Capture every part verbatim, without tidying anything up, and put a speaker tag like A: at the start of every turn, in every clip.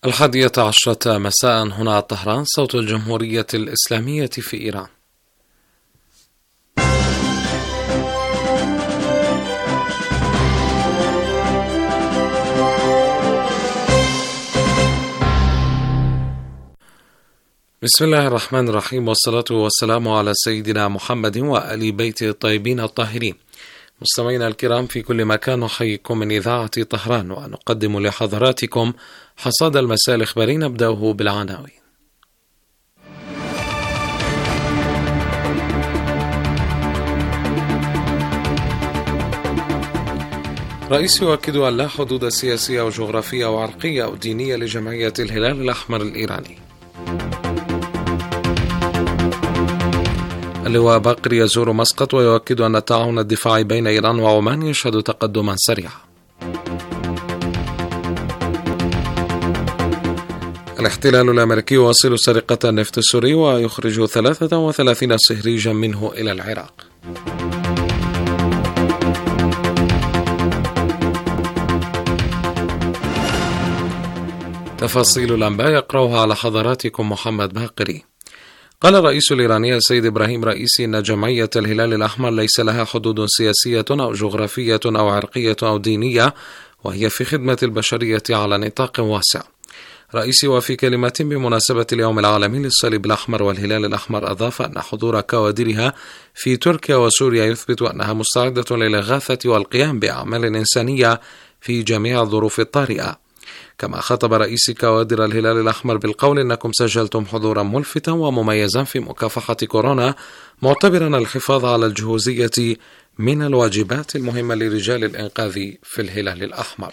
A: الحادية عشرة مساء هنا طهران، صوت الجمهورية الإسلامية في إيران. بسم الله الرحمن الرحيم، والصلاة والسلام على سيدنا محمد وآل بيته الطيبين الطاهرين. مستمعينا الكرام في كل مكان، نحييكم من إذاعة طهران ونقدم لحضراتكم حصاد المساء الإخباري، نبدأه بالعناوين. رئيس يؤكد أن لا حدود سياسية أو جغرافية أو عرقية أو دينية لجمعية الهلال الأحمر الإيراني. اللواء باقر يزور مسقط ويؤكد أن التعاون الدفاعي بين إيران وعمان يشهد تقدما سريعا. الاحتلال الأمريكي يواصل سرقة النفط السوري ويخرج ثلاثة وثلاثين صهريجا منه إلى العراق. تفاصيل الأنباء يقرأها على حضراتكم محمد باقري. قال الرئيس الإيراني السيد إبراهيم رئيسي إن جمعية الهلال الأحمر ليس لها حدود سياسية أو جغرافية أو عرقية أو دينية، وهي في خدمة البشرية على نطاق واسع. رئيسي وفي كلمة بمناسبة اليوم العالمي للصليب الأحمر والهلال الأحمر أضاف أن حضور كوادرها في تركيا وسوريا يثبت أنها مستعدة للإغاثة والقيام بأعمال إنسانية في جميع الظروف الطارئة. كما خطب رئيس كوادر الهلال الأحمر بالقول إنكم سجلتم حضورا ملفتا ومميزا في مكافحة كورونا، معتبرا الحفاظ على الجهوزية من الواجبات المهمة لرجال الإنقاذ في الهلال الأحمر.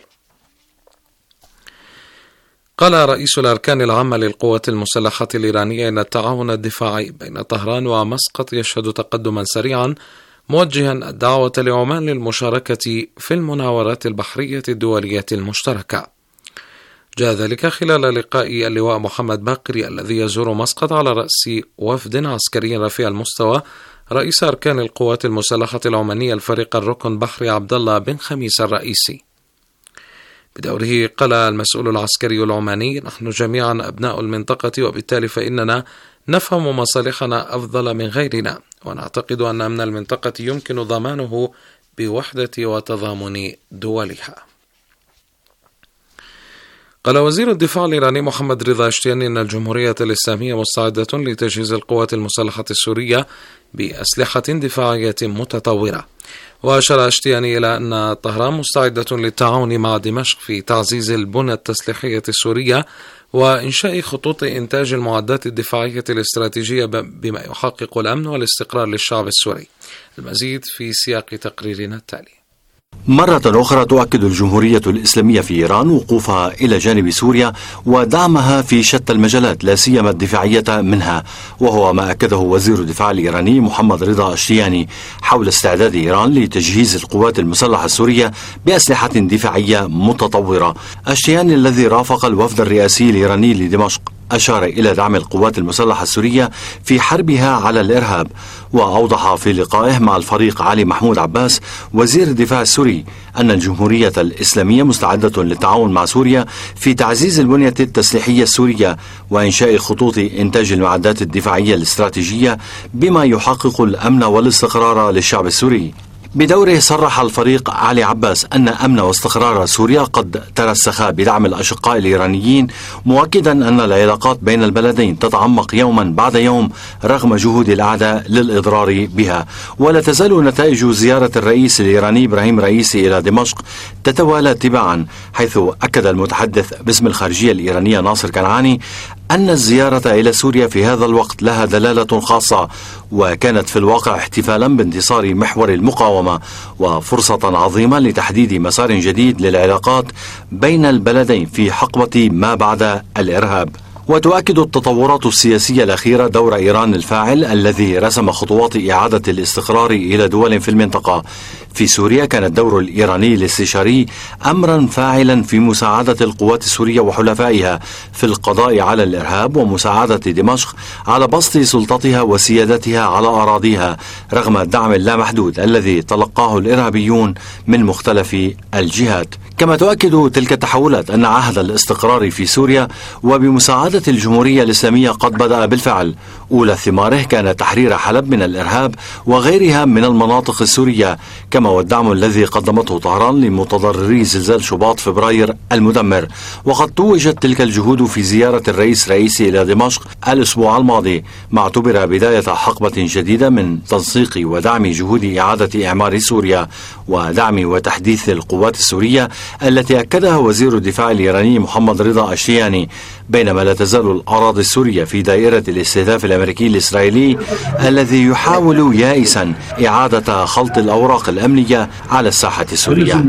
A: قال رئيس الأركان العامة للقوات المسلحة الإيرانية إن التعاون الدفاعي بين طهران ومسقط يشهد تقدما سريعا، موجها الدعوة لعمان للمشاركة في المناورات البحرية الدولية المشتركة. جاء ذلك خلال لقاء اللواء محمد باقري الذي يزور مسقط على رأس وفد عسكري رفيع المستوى رئيس أركان القوات المسلحة العمانية الفريق الركن بحري عبد الله بن خميس الرئيسي. بدوره قال المسؤول العسكري العماني: نحن جميعا أبناء المنطقة، وبالتالي فإننا نفهم مصالحنا أفضل من غيرنا، ونعتقد أن أمن المنطقة يمكن ضمانه بوحدة وتضامن دولها. قال وزير الدفاع الإيراني محمد رضا اشتياني إن الجمهورية الإسلامية مستعدة لتجهيز القوات المسلحة السورية بأسلحة دفاعية متطورة. وأشار اشتياني إلى أن طهران مستعدة للتعاون مع دمشق في تعزيز البنى التسليحية السورية وإنشاء خطوط إنتاج المعدات الدفاعية الاستراتيجية بما يحقق الأمن والاستقرار للشعب السوري. المزيد في سياق تقريرنا التالي.
B: مرة أخرى تؤكد الجمهورية الإسلامية في إيران وقوفها إلى جانب سوريا ودعمها في شتى المجالات، لا سيما الدفاعية منها، وهو ما أكده وزير الدفاع الإيراني محمد رضا اشتياني حول استعداد إيران لتجهيز القوات المسلحة السورية بأسلحة دفاعية متطورة. اشتياني الذي رافق الوفد الرئاسي الإيراني لدمشق أشار إلى دعم القوات المسلحة السورية في حربها على الإرهاب، وأوضح في لقائه مع الفريق علي محمود عباس وزير الدفاع السوري أن الجمهورية الإسلامية مستعدة للتعاون مع سوريا في تعزيز البنية التسليحية السورية وإنشاء خطوط إنتاج المعدات الدفاعية الاستراتيجية بما يحقق الأمن والاستقرار للشعب السوري. بدوره صرح الفريق علي عباس أن أمن واستقرار سوريا قد ترسخ بدعم الأشقاء الإيرانيين، مؤكدا أن العلاقات بين البلدين تتعمق يوما بعد يوم رغم جهود الأعداء للإضرار بها. ولا تزال نتائج زيارة الرئيس الإيراني إبراهيم رئيسي إلى دمشق تتوالى تباعا، حيث أكد المتحدث باسم الخارجية الإيرانية ناصر كنعاني أن الزيارة إلى سوريا في هذا الوقت لها دلالة خاصة، وكانت في الواقع احتفالا بانتصار محور المقاومة وفرصة عظيمة لتحديد مسار جديد للعلاقات بين البلدين في حقبة ما بعد الإرهاب. وتؤكد التطورات السياسية الأخيرة دور إيران الفاعل الذي رسم خطوات إعادة الاستقرار إلى دول في المنطقة، في سوريا كان الدور الإيراني الاستشاري أمرا فاعلا في مساعدة القوات السورية وحلفائها في القضاء على الإرهاب ومساعدة دمشق على بسط سلطتها وسيادتها على أراضيها رغم الدعم اللامحدود الذي تلقاه الإرهابيون من مختلف الجهات. كما تؤكد تلك التحولات أن عهد الاستقرار في سوريا وبمساعدة الجمهورية الإسلامية قد بدأ بالفعل. أولى ثماره كان تحرير حلب من الإرهاب وغيرها من المناطق السورية، كما والدعم الذي قدمته طهران لمتضرري زلزال شباط فبراير المدمر. وقد توجت تلك الجهود في زيارة الرئيس رئيسي إلى دمشق الأسبوع الماضي، ما اعتبر بداية حقبة جديدة من تنسيق ودعم جهود إعادة إعمار سوريا ودعم وتحديث القوات السورية التي أكدها وزير الدفاع الإيراني محمد رضا أشتياني، بينما لا تزال الأراضي السورية في دائرة الاستهداف الأمريكي الإسرائيلي الذي يحاول يائسا إعادة خلط الأوراق الأمنية على الساحة السورية.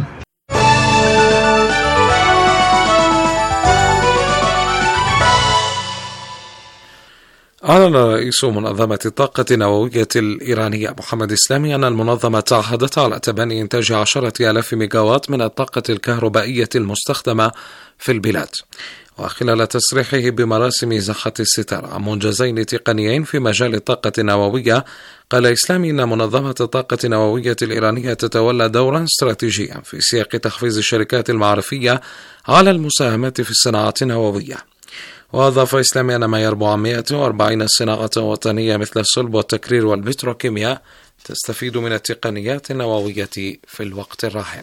A: أعلن رئيس منظمة الطاقة النووية الإيرانية محمد إسلامي أن المنظمة تعهدت على تبني إنتاج عشرة آلاف ميجاوات من الطاقة الكهربائية المستخدمة في البلاد. وخلال تصريحه بمراسم زحة الستار عن منجزين تقنيين في مجال الطاقة النووية، قال إسلامي إن منظمة الطاقة النووية الإيرانية تتولى دورا استراتيجيا في سياق تحفيز الشركات المعرفية على المساهمة في الصناعات النووية. وأضاف إسلامي أن ما يربو عن مئة وأربعين صناعة وطنية مثل الصلب والتكرير والبتروكيمياء تستفيد من التقنيات النووية في الوقت الراهن.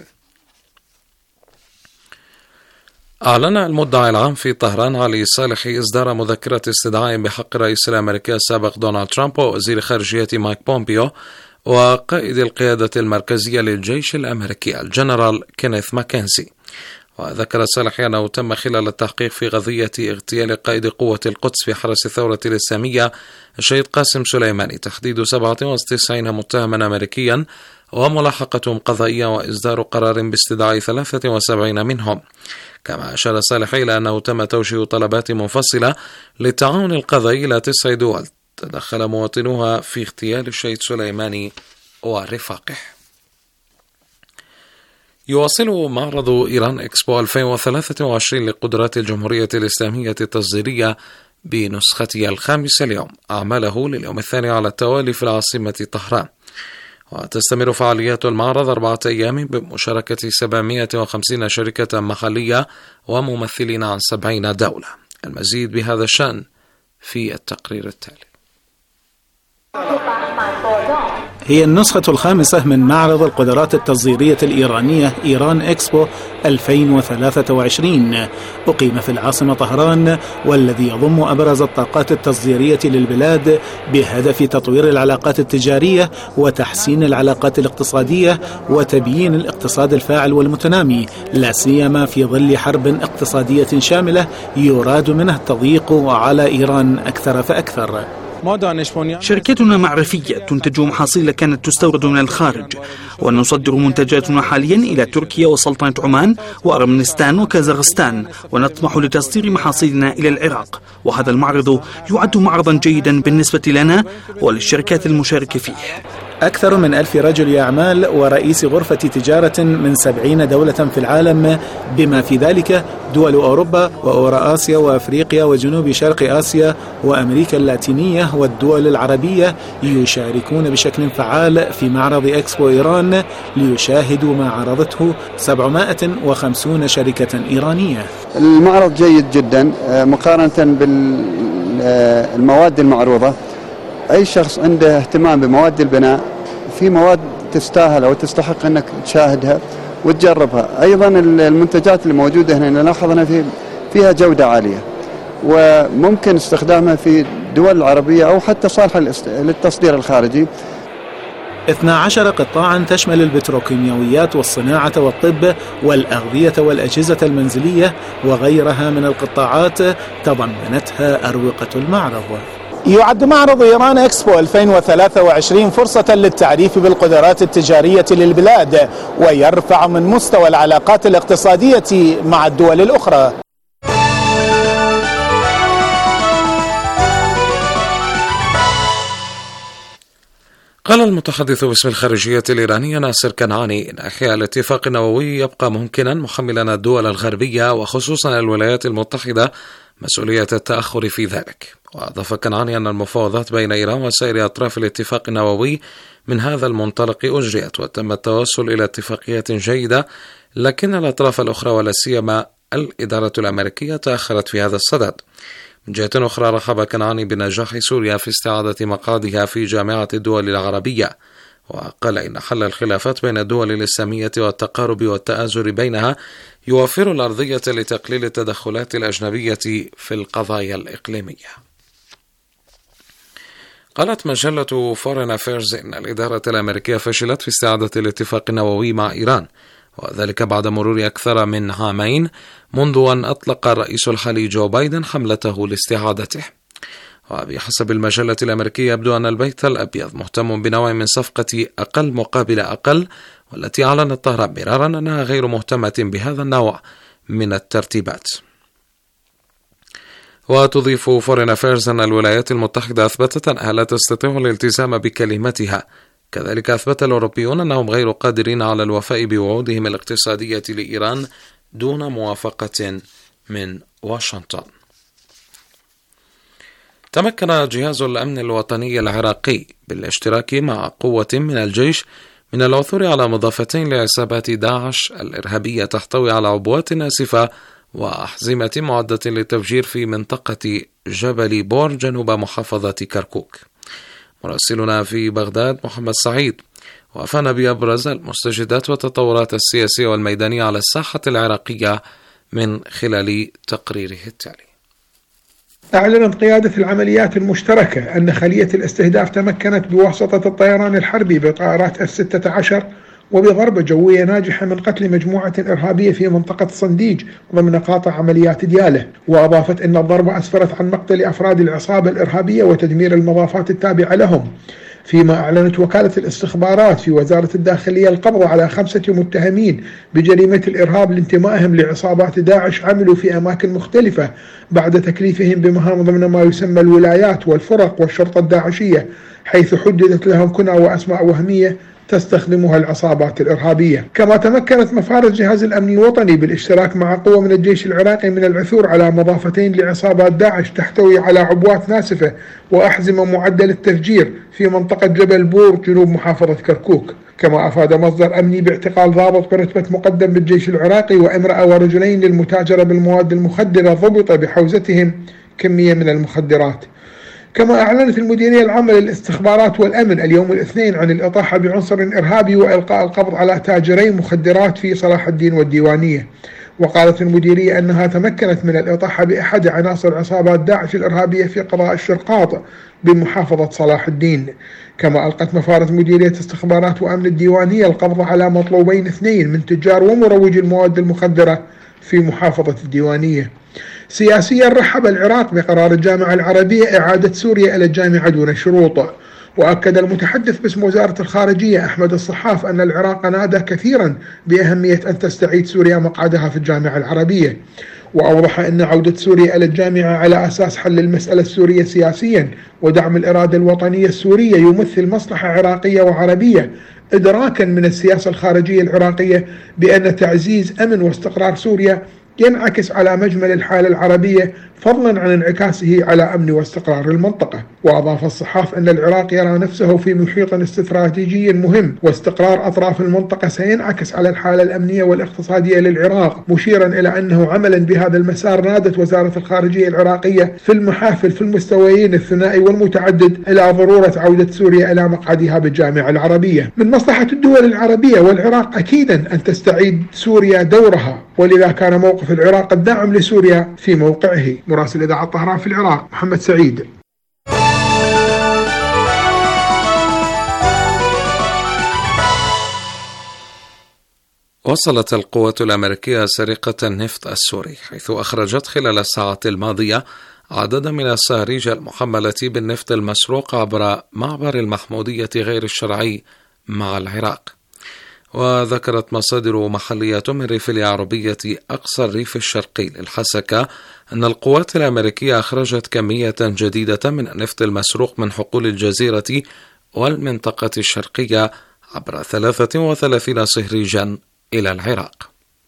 A: أعلن المدعي العام في طهران علي صالح إصدار مذكرة استدعاء بحق الرئيس الأمريكي السابق دونالد ترامب ووزير خارجية مايك بومبيو وقائد القيادة المركزية للجيش الأمريكي الجنرال كينيث ماكنزي. وذكر صالح أنه تم خلال التحقيق في قضية اغتيال قائد قوة القدس في حرس الثورة الإسلامية الشهيد قاسم سليماني تحديد سبعة وتسعين متهما أمريكيا وملاحقتهم قضائيا وإصدار قرار باستدعاء ثلاثة وسبعين منهم. كما أشار صالح إلى أنه تم توجيه طلبات منفصلة للتعاون القضائي إلى تسع دول تدخل مواطنوها في اغتيال الشهيد سليماني ورفاقه. يواصل معرض إيران إكسبو ألفين وثلاثة وعشرين لقدرات الجمهورية الإسلامية التصديرية بنسخته الخامسة اليوم أعماله لليوم الثاني على التوالي في العاصمة طهران. وتستمر فعاليات المعرض أربعة أيام بمشاركة سبعمائة وخمسين شركة محلية وممثلين عن سبعين دولة. المزيد بهذا الشأن في التقرير التالي.
C: هي النسخة الخامسة من معرض القدرات التصديرية الإيرانية إيران إكسبو ألفين وثلاثة وعشرين، أقيم في العاصمة طهران، والذي يضم أبرز الطاقات التصديرية للبلاد بهدف تطوير العلاقات التجارية وتحسين العلاقات الاقتصادية وتبيين الاقتصاد الفاعل والمتنامي، لا سيما في ظل حرب اقتصادية شاملة يراد منها التضييق على إيران أكثر فأكثر.
D: شركتنا معرفية تنتج محاصيل كانت تستورد من الخارج، ونصدر منتجاتنا حاليا إلى تركيا وسلطنة عمان وأرمنستان وكازاخستان، ونطمح لتصدير محاصيلنا إلى العراق. وهذا المعرض يعد معرضا جيدا بالنسبة لنا وللشركات المشاركة فيه.
C: أكثر من ألف رجل أعمال ورئيس غرفة تجارة من سبعين دولة في العالم، بما في ذلك دول أوروبا وأوراسيا وأفريقيا وجنوب شرق آسيا وأمريكا اللاتينية والدول العربية، يشاركون بشكل فعال في معرض إكسبو إيران ليشاهدوا ما عرضته سبعمائة وخمسين شركة إيرانية.
E: المعرض جيد جدا مقارنة بالمواد المعروضة. أي شخص عنده اهتمام بمواد البناء، في مواد تستاهل أو تستحق أنك تشاهدها وتجربها. أيضا المنتجات اللي موجودة هنا نلاحظ أنها في فيها جودة عالية، وممكن استخدامها في دول العربية أو حتى صالحة للتصدير الخارجي.
C: اثنا عشر قطاعا تشمل البتروكيماويات والصناعة والطب والأغذية والأجهزة المنزلية وغيرها من القطاعات تضمنتها أروقة المعرض. يعد معرض إيران إكسبو ألفين وثلاثة وعشرين فرصة للتعريف بالقدرات التجارية للبلاد، ويرفع من مستوى العلاقات الاقتصادية مع الدول الأخرى.
A: قال المتحدث باسم الخارجية الإيرانية ناصر كنعاني إن إحياء الاتفاق النووي يبقى ممكنا، محملا الدول الغربية وخصوصا الولايات المتحدة مسؤولية التأخر في ذلك. وأضاف كنعاني أن المفاوضات بين إيران وسائر أطراف الاتفاق النووي من هذا المنطلق أجريت وتم التوصل إلى اتفاقية جيدة، لكن الأطراف الأخرى ولا سيما الإدارة الأمريكية تأخرت في هذا الصدد. من جهة أخرى رحب كنعاني بنجاح سوريا في استعادة مقعدها في جامعة الدول العربية، وقال إن حل الخلافات بين الدول الإسلامية والتقارب والتآزر بينها يوفر الأرضية لتقليل التدخلات الأجنبية في القضايا الإقليمية. قالت مجلة فورين أفيرز إن الإدارة الأمريكية فشلت في استعادة الاتفاق النووي مع إيران، وذلك بعد مرور أكثر من عامين منذ أن أطلق الرئيس الحالي جو بايدن حملته لاستعادته. وبحسب المجلة الأمريكية يبدو أن البيت الأبيض مهتم بنوع من صفقة أقل مقابل أقل، والتي أعلنت طهران مرارا أنها غير مهتمة بهذا النوع من الترتيبات. وتضيف فورين أفيرز أن الولايات المتحدة أثبتت أنها لا تستطيع الالتزام بكلمتها، كذلك أثبت الأوروبيون أنهم غير قادرين على الوفاء بوعودهم الاقتصادية لإيران دون موافقة من واشنطن. تمكن جهاز الأمن الوطني العراقي بالاشتراك مع قوة من الجيش من العثور على مضافتين لعصابات داعش الإرهابية تحتوي على عبوات ناسفة وأحزمة معدة للتفجير في منطقة جبل بور جنوب محافظة كركوك. مراسلنا في بغداد محمد سعيد وافانا بأبرز المستجدات والتطورات السياسية والميدانية على الساحة العراقية من خلال تقريره التالي.
F: أعلنت قيادة العمليات المشتركة أن خلية الاستهداف تمكنت بواسطة الطيران الحربي بطائرات إف ستة عشر وبضربة جوية ناجحة من قتل مجموعة إرهابية في منطقة صنديج ضمن قاطع عمليات ديالة. وأضافت أن الضربة أسفرت عن مقتل أفراد العصابة الإرهابية وتدمير المضافات التابعة لهم، فيما أعلنت وكالة الاستخبارات في وزارة الداخلية القبض على خمسة متهمين بجريمة الإرهاب لانتمائهم لعصابات داعش عملوا في أماكن مختلفة بعد تكليفهم بمهام ضمن ما يسمى الولايات والفرق والشرطة الداعشية، حيث حددت لهم كنى وأسماء وهمية تستخدمها العصابات الإرهابية. كما تمكنت مفارز جهاز الأمن الوطني بالاشتراك مع قوة من الجيش العراقي من العثور على مضافتين لعصابات داعش تحتوي على عبوات ناسفة وأحزمة معدة للتفجير في منطقة جبل بور جنوب محافظة كركوك. كما أفاد مصدر أمني باعتقال ضابط برتبة مقدم بالجيش العراقي وامرأة ورجلين للمتاجرة بالمواد المخدرة ضبط بحوزتهم كمية من المخدرات. كما أعلنت المديرية العامة للاستخبارات والأمن اليوم الاثنين عن الإطاحة بعنصر إرهابي وإلقاء القبض على تاجري مخدرات في صلاح الدين والديوانية. وقالت المديرية أنها تمكنت من الإطاحة بأحد عناصر عصابات داعش الإرهابية في قضاء الشرقاط بمحافظة صلاح الدين. كما ألقت مفارز مديرية استخبارات وأمن الديوانية القبض على مطلوبين اثنين من تجار ومروجي المواد المخدرة في محافظة الديوانية. سياسيا رحب العراق بقرار الجامعة العربية إعادة سوريا إلى الجامعة دون شروط. وأكد المتحدث باسم وزارة الخارجية أحمد الصحاف أن العراق نادى كثيرا بأهمية أن تستعيد سوريا مقعدها في الجامعة العربية. وأوضح أن عودة سوريا إلى الجامعة على أساس حل المسألة السورية سياسيا ودعم الإرادة الوطنية السورية يمثل مصلحة عراقية وعربية، إدراكا من السياسة الخارجية العراقية بأن تعزيز أمن واستقرار سوريا ينعكس على مجمل الحالة العربية فضلا عن انعكاسه على أمن واستقرار المنطقة. وأضاف الصحاف أن العراق يرى نفسه في محيط استراتيجي مهم، واستقرار أطراف المنطقة سينعكس على الحالة الأمنية والاقتصادية للعراق، مشيرا إلى أنه عملا بهذا المسار نادت وزارة الخارجية العراقية في المحافل في المستويين الثنائي والمتعدد إلى ضرورة عودة سوريا إلى مقعدها بالجامعة العربية. من مصلحة الدول العربية والعراق أكيدا أن تستعيد سوريا دورها، ولذا كان موقف العراق الداعم لسوريا في موقعه. مراسل إذاعة طهران في العراق محمد سعيد.
A: وصلت القوات الأمريكية سرقة النفط السوري، حيث أخرجت خلال الساعات الماضية عددا من الصهاريج المحملة بالنفط المسروق عبر معبر المحمودية غير الشرعي مع العراق. وذكرت مصادر محلية من ريف اليعربية أقصى الريف الشرقي للحسكة أن القوات الأمريكية أخرجت كمية جديدة من النفط المسروق من حقول الجزيرة والمنطقة الشرقية عبر ثلاثة وثلاثين صهريجا إلى العراق.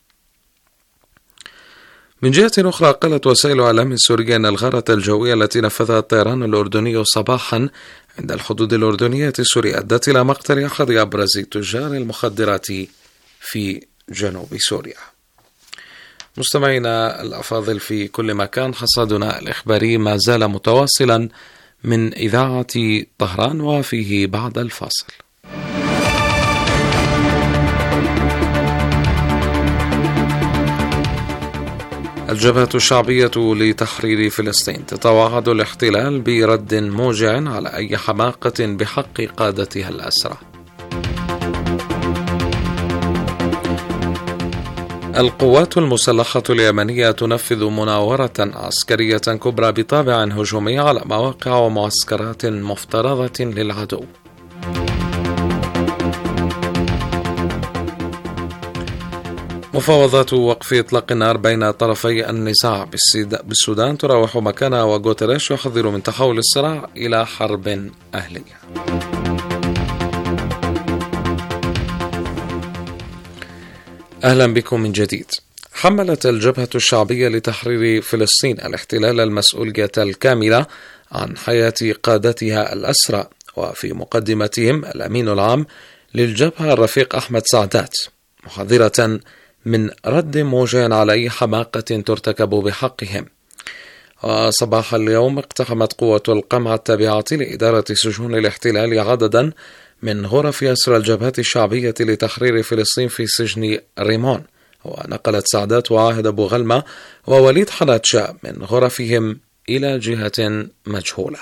A: من جهة أخرى، قالت وسائل إعلام سورية أن الغارة الجوية التي نفذها الطيران الأردني صباحا عند الحدود الأردنية السورية أدت إلى مقتل أحد أبرز تجار المخدرات في جنوب سوريا. مستمعينا الأفاضل في كل مكان، حصادنا الإخباري ما زال متواصلا من إذاعة طهران، وفيه بعد الفاصل. الجبهة الشعبية لتحرير فلسطين تتوعد الاحتلال برد موجع على أي حماقة بحق قادتها الأسرى. القوات المسلحة اليمنية تنفذ مناورة عسكرية كبرى بطابع هجومي على مواقع ومعسكرات مفترضة للعدو. مفاوضات وقف إطلاق النار بين طرفي النزاع بالسودان تراوح مكانها، وغوتيريش يحذر من تحول الصراع إلى حرب أهلية. أهلا بكم من جديد. حملت الجبهة الشعبية لتحرير فلسطين الاحتلال المسؤولية الكاملة عن حياة قادتها الأسرى، وفي مقدمتهم الأمين العام للجبهة الرفيق أحمد سعدات، محذرة من رد موجع على أي حماقة ترتكب بحقهم. وصباح اليوم اقتحمت قوة القمع التابعة لإدارة سجون الاحتلال عددا من غرف أسرى الجبهة الشعبية لتحرير فلسطين في سجن ريمون، ونقلت سعدات وعاهد أبو غلمة ووليد حناتشا من غرفهم إلى جهة مجهولة.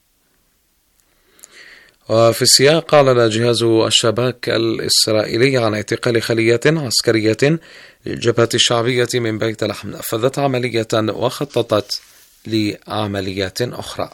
A: وفي السياق، أعلن جهاز الشباك الإسرائيلي عن اعتقال خلية عسكرية للجبهة الشعبية من بيت لحم نفذت عملية وخططت لعمليات أخرى.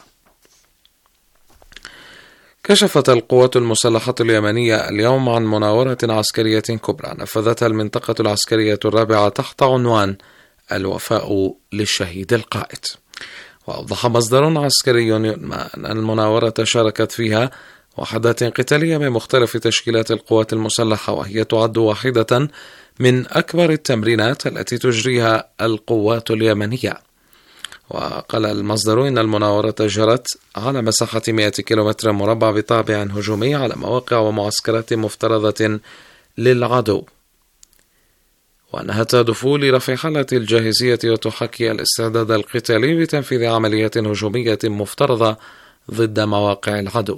A: كشفت القوات المسلحة اليمنية اليوم عن مناورة عسكرية كبرى نفذتها المنطقة العسكرية الرابعة تحت عنوان الوفاء للشهيد القائد. وأوضح مصدر عسكري أن المناورة شاركت فيها وحدات قتالية من مختلف تشكيلات القوات المسلحة، وهي تعد واحدة من أكبر التمرينات التي تجريها القوات اليمنية. وقال المصدر إن المناورة جرت على مساحة مئة كيلومتر مربع بطابع هجومي على مواقع ومعسكرات مفترضة للعدو، وأنها تهدف لرفع حالة الجاهزية وتحكي الاستعداد القتالي بتنفيذ عمليات هجومية مفترضة ضد مواقع العدو.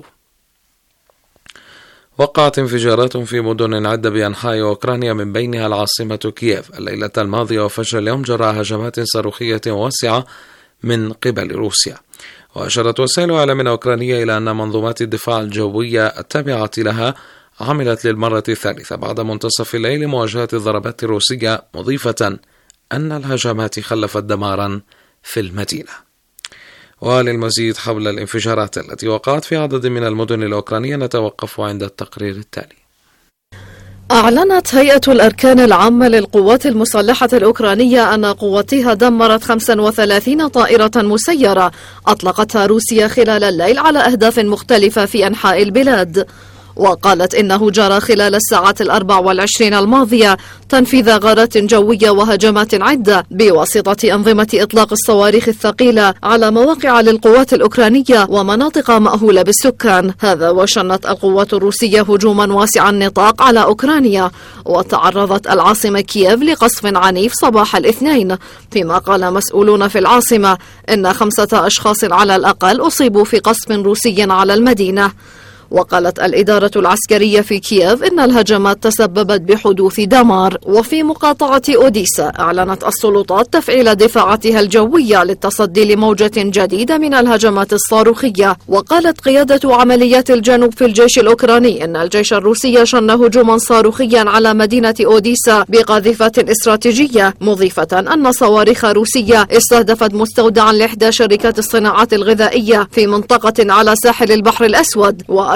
A: وقعت انفجارات في مدن عدة بأنحاء أوكرانيا من بينها العاصمة كييف الليلة الماضية، وفجر اليوم جرى هجمات صاروخية واسعة من قبل روسيا. وأشارت وسائل إعلام أوكرانية إلى أن منظومات الدفاع الجوية التابعة لها عملت للمرة الثالثة بعد منتصف الليل مواجهة الضربات الروسية، مضيفة أن الهجمات خلفت دمارا في المدينة. وللمزيد حول الانفجارات التي وقعت في عدد من المدن الأوكرانية نتوقف عند التقرير التالي.
G: أعلنت هيئة الأركان العامة للقوات المسلحة الأوكرانية أن قواتها دمرت خمسة وثلاثين طائرة مسيرة أطلقتها روسيا خلال الليل على أهداف مختلفة في أنحاء البلاد. وقالت إنه جرى خلال الساعات الأربع والعشرين الماضية تنفيذ غارات جوية وهجمات عدة بواسطة أنظمة إطلاق الصواريخ الثقيلة على مواقع للقوات الأوكرانية ومناطق مأهولة بالسكان. هذا وشنت القوات الروسية هجوما واسع النطاق على أوكرانيا، وتعرضت العاصمة كييف لقصف عنيف صباح الاثنين، فيما قال مسؤولون في العاصمة إن خمسة أشخاص على الأقل أصيبوا في قصف روسي على المدينة. وقالت الإدارة العسكرية في كييف إن الهجمات تسببت بحدوث دمار. وفي مقاطعة أوديسا أعلنت السلطات تفعيل دفاعاتها الجوية للتصدي لموجة جديدة من الهجمات الصاروخية. وقالت قيادة عمليات الجنوب في الجيش الأوكراني إن الجيش الروسي شن هجوما صاروخيا على مدينة أوديسا بقاذفات استراتيجية، مضيفة أن صواريخ روسية استهدفت مستودعا لإحدى شركات الصناعات الغذائية في منطقة على ساحل البحر الأسود. وأرسلت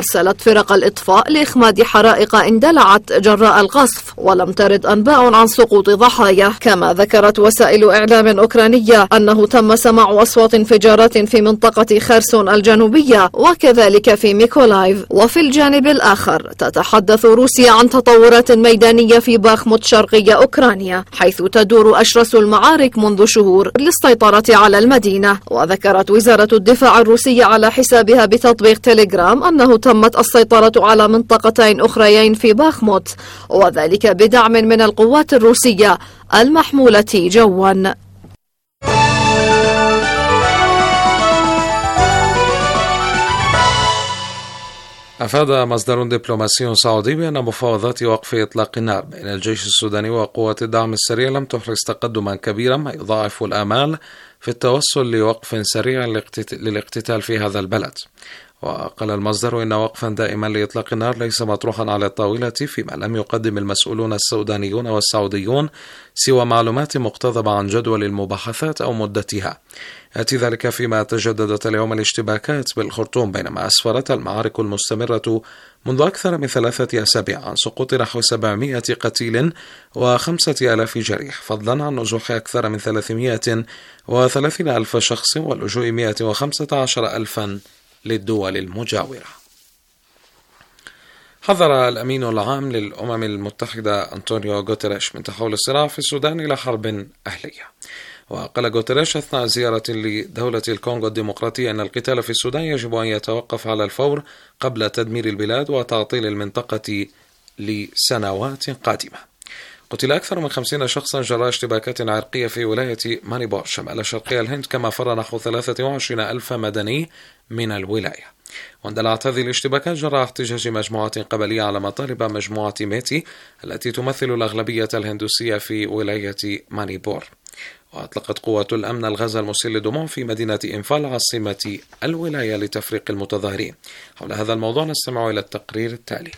G: أرسلت فرق الإطفاء لإخماد حرائق اندلعت جراء القصف، ولم ترد أنباء عن سقوط ضحايا. كما ذكرت وسائل إعلام أوكرانية أنه تم سماع أصوات انفجارات في منطقة خرسون الجنوبية وكذلك في ميكولايف. وفي الجانب الآخر تتحدث روسيا عن تطورات ميدانية في باخموت شرقي أوكرانيا، حيث تدور أشرس المعارك منذ شهور للسيطرة على المدينة. وذكرت وزارة الدفاع الروسية على حسابها بتطبيق تيليجرام أنه تمت السيطرة على منطقتين أخريين في باخموت، وذلك بدعم من القوات الروسية المحمولة جوا.
A: أفاد مصدر دبلوماسي سعودي بأن مفاوضات وقف إطلاق النار بين الجيش السوداني وقوات الدعم السريع لم تحرز تقدما كبيرا، ما يضاعف الآمال في التوصل لوقف سريع للاقتتال في هذا البلد. وقال المصدر إن وقفا دائما لإطلاق النار ليس مطروحا على الطاولة، فيما لم يقدم المسؤولون السودانيون والسعوديون سوى معلومات مقتضبة عن جدول المباحثات أو مدتها. يأتي ذلك فيما تجددت اليوم الاشتباكات بالخرطوم، بينما أسفرت المعارك المستمرة منذ أكثر من ثلاثة أسابيع عن سقوط نحو سبعمائة قتيل وخمسة آلاف جريح، فضلا عن نزوح أكثر من ثلاثمائة وثلاثين ألف شخص ولجوء مائة وخمسة عشر ألفا للدول المجاورة. حذر الأمين العام للأمم المتحدة أنطونيو غوتيريش من تحول الصراع في السودان إلى حرب أهلية. وقال غوتيريش أثناء زيارة لدولة الكونغو الديمقراطية أن القتال في السودان يجب أن يتوقف على الفور قبل تدمير البلاد وتعطيل المنطقة لسنوات قادمة. قتل أكثر من خمسين شخصا جراء اشتباكات عرقية في ولاية مانيبور شمال شرقي الهند، كما فر نحو ثلاثة وعشرين ألف مدني من الولاية. واندلعت هذه الاشتباكات جراء احتجاج مجموعات قبلية على مطالب مجموعة ميتي التي تمثل الأغلبية الهندوسية في ولاية مانيبور. وأطلقت قوة الأمن الغاز المسيل للدموع في مدينة إنفال عاصمة الولاية لتفريق المتظاهرين. حول هذا الموضوع نستمع إلى التقرير التالي.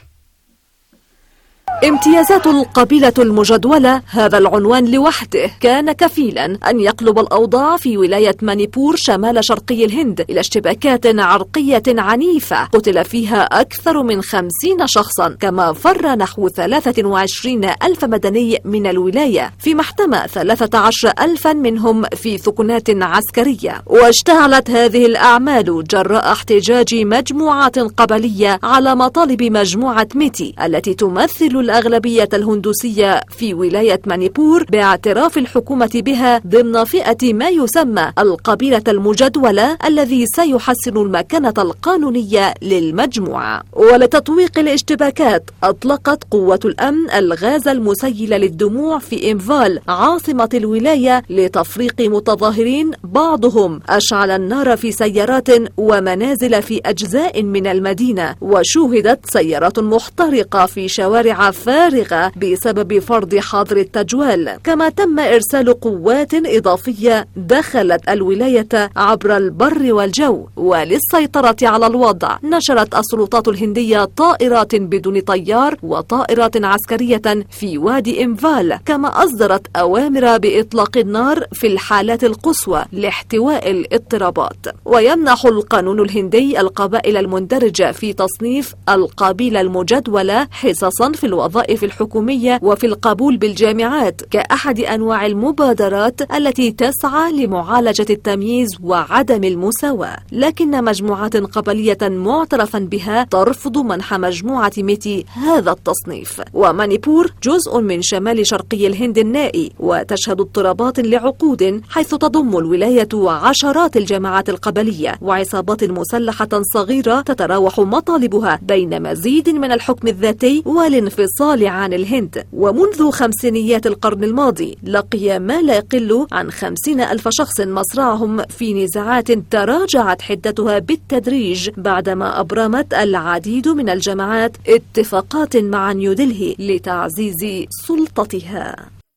H: امتيازات القبيلة المجدولة، هذا العنوان لوحده كان كفيلا أن يقلب الأوضاع في ولاية مانيبور شمال شرقي الهند إلى اشتباكات عرقية عنيفة قتل فيها أكثر من خمسين شخصا، كما فر نحو ثلاثة وعشرين ألف مدني من الولاية، فيما احتمى ثلاثة عشر ألفا منهم في ثكنات عسكرية. واشتعلت هذه الأعمال جراء احتجاج مجموعات قبلية على مطالب مجموعة ميتي التي تمثل الأغلبية الهندوسية في ولاية مانيبور باعتراف الحكومة بها ضمن فئة ما يسمى القبيلة المجدولة، الذي سيحسن المكانة القانونية للمجموعة. ولتطويق الاشتباكات أطلقت قوة الأمن الغاز المسيل للدموع في إنفال عاصمة الولاية لتفريق متظاهرين، بعضهم أشعل النار في سيارات ومنازل في أجزاء من المدينة، وشوهدت سيارات محترقة في شوارع فارغة بسبب فرض حظر التجوال. كما تم إرسال قوات إضافية دخلت الولاية عبر البر والجو وللسيطرة على الوضع. نشرت السلطات الهندية طائرات بدون طيار وطائرات عسكرية في وادي إنفال، كما أصدرت أوامر بإطلاق النار في الحالات القصوى لاحتواء الاضطرابات. ويمنح القانون الهندي القبائل المندرجة في تصنيف القبيلة المجدولة حصصا في الوظائف الحكومية وفي القبول بالجامعات كأحد أنواع المبادرات التي تسعى لمعالجة التمييز وعدم المساواة. لكن مجموعات قبلية معترفا بها ترفض منح مجموعة ميتي هذا التصنيف. ومانيبور جزء من شمال شرقي الهند النائي، وتشهد اضطرابات لعقود، حيث تضم الولاية عشرات الجماعات القبلية وعصابات مسلحة صغيرة تتراوح مطالبها بين مزيد من الحكم الذاتي والانفصال عن الهند. ومنذ خمسينيات القرن الماضي لقي ما لا يقل عن خمسين ألف شخص مصرعهم في نزاعات تراجعت حدتها بالتدريج بعدما أبرمت العديد من الجماعات اتفاقات مع نيودلهي لتعزيز سلطتها.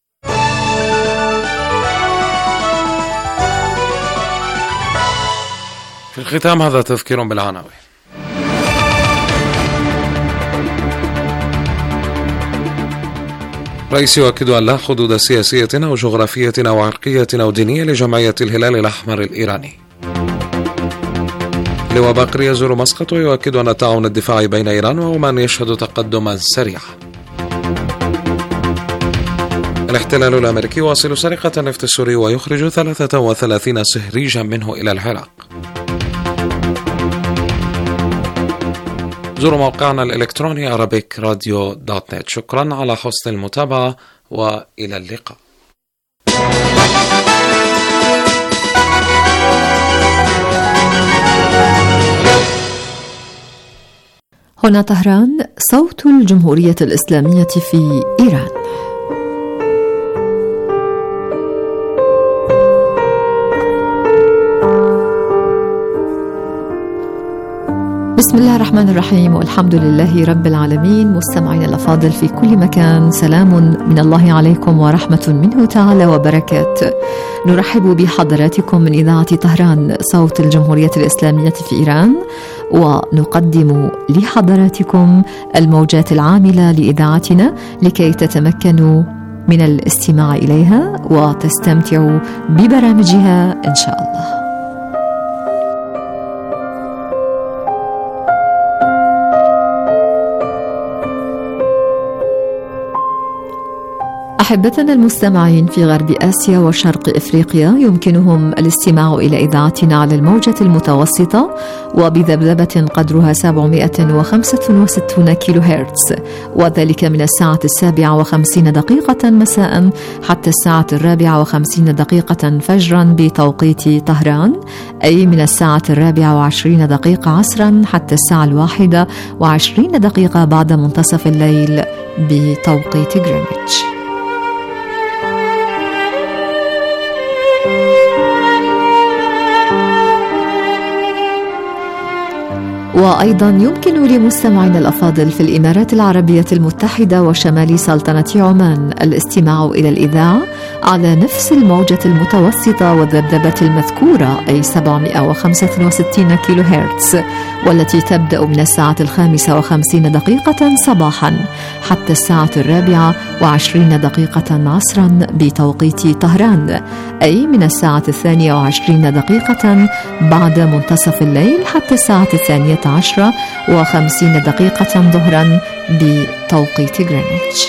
A: في الختام هذا تذكير بالعناوين. رئيس يؤكد أن لا حدود سياسية أو جغرافية أو عرقية أو دينية لجمعية الهلال الأحمر الإيراني. لواء بكر يزور مسقط ويؤكد أن التعاون الدفاعي بين إيران وعمان يشهد تقدما سريعا. الاحتلال الأمريكي يواصل سرقة النفط السوري ويخرج ثلاثة وثلاثين سهريجا منه إلى العراق. زوروا موقعنا الإلكتروني أرابيك راديو دوت نت. شكرا على حسن المتابعة وإلى اللقاء.
I: هنا طهران، صوت الجمهورية الإسلامية في إيران. بسم الله الرحمن الرحيم، والحمد لله رب العالمين. مستمعين الأفاضل في كل مكان، سلام من الله عليكم ورحمة منه تعالى وبركاته. نرحب بحضراتكم من إذاعة طهران، صوت الجمهورية الإسلامية في إيران، ونقدم لحضراتكم الموجات العاملة لإذاعتنا لكي تتمكنوا من الاستماع إليها وتستمتعوا ببرامجها إن شاء الله. أحبتنا المستمعين في غرب آسيا وشرق إفريقيا، يمكنهم الاستماع إلى إذاعتنا على الموجة المتوسطة وبذبذبة قدرها سبعمائة وخمسة وستين كيلو هرتز، وذلك من الساعة السابعة وخمسين دقيقة مساء حتى الساعة الرابعة وخمسين دقيقة فجرا بتوقيت طهران، أي من الساعة الرابعة وعشرين دقيقة عصرا حتى الساعة الواحدة وعشرين دقيقة بعد منتصف الليل بتوقيت غرينتش. وأيضا يمكن لمستمعين الأفاضل في الإمارات العربية المتحدة وشمال سلطنة عمان الاستماع إلى الإذاعة على نفس الموجة المتوسطة والذبذبة المذكورة، أي سبعمائة وخمسة وستين كيلو هرتز، والتي تبدأ من الساعة الخامسة وخمسين دقيقة صباحا حتى الساعة الرابعة وعشرين دقيقة عصرا بتوقيت طهران، أي من الساعة الثانية وعشرين دقيقة بعد منتصف الليل حتى الساعة الثانية عشرة وخمسين دقيقة ظهرا بتوقيت غرينتش.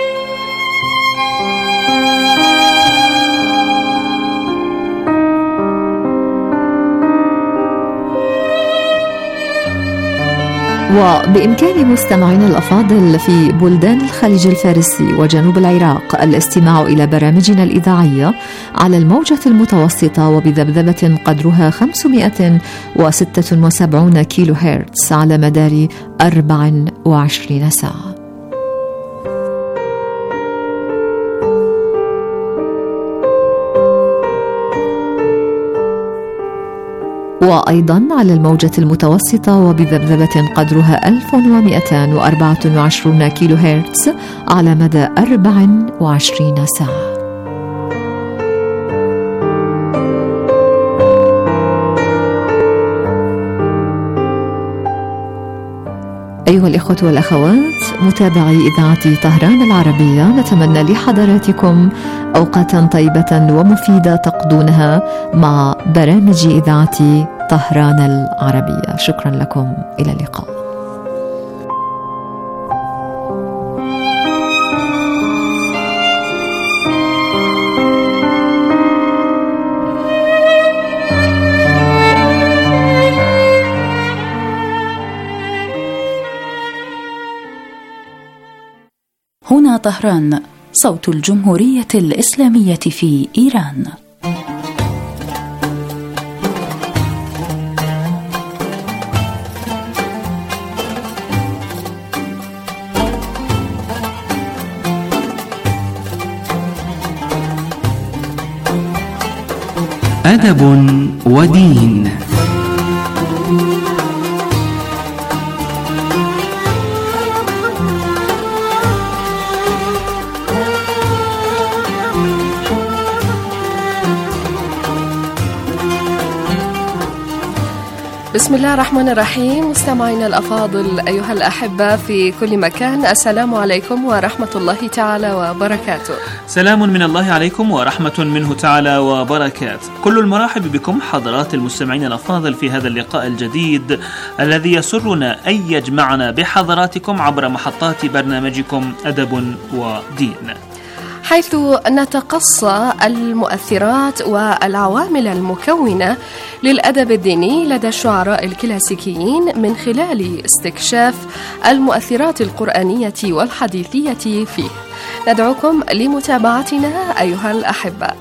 I: وبإمكان مستمعينا الأفاضل في بلدان الخليج الفارسي وجنوب العراق الاستماع إلى برامجنا الإذاعية على الموجة المتوسطة وبذبذبة قدرها خمسمائة وستة وسبعين كيلو هرتز على مدار أربع وعشرين ساعة. وأيضا على الموجة المتوسطة وبذبذبة قدرها ألف ومائتين وأربعة وعشرين كيلو هرتز على مدى أربع وعشرين ساعة. أيها الإخوة والأخوات متابعي إذاعة طهران العربية، نتمنى لحضراتكم أوقاتا طيبة ومفيدة تقضونها مع برامج إذاعة طهران العربية. شكرا لكم، إلى اللقاء.
J: هنا طهران، صوت الجمهورية الإسلامية في إيران.
K: أدب ودين.
L: بسم الله الرحمن الرحيم. مستمعينا الأفاضل أيها الأحبة في كل مكان، السلام عليكم ورحمة الله تعالى وبركاته.
M: سلام من الله عليكم ورحمة منه تعالى وبركاته. كل المرحب بكم حضرات المستمعين الأفاضل في هذا اللقاء الجديد الذي يسرنا أن يجمعنا بحضراتكم عبر محطات برنامجكم أدب ودين،
L: حيث نتقصى المؤثرات والعوامل المكونة للأدب الديني لدى الشعراء الكلاسيكيين من خلال استكشاف المؤثرات القرآنية والحديثية فيه. ندعوكم لمتابعتنا أيها الأحباء.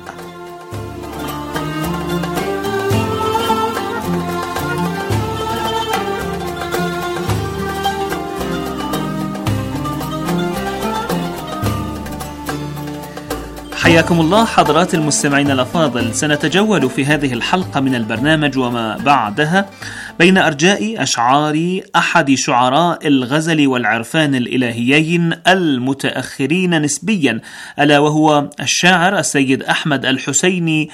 M: حياكم الله حضرات المستمعين الأفاضل. سنتجول في هذه الحلقة من البرنامج وما بعدها بين أرجاء أشعار أحد شعراء الغزل والعرفان الإلهيين المتأخرين نسبيا، ألا وهو الشاعر السيد أحمد الحسيني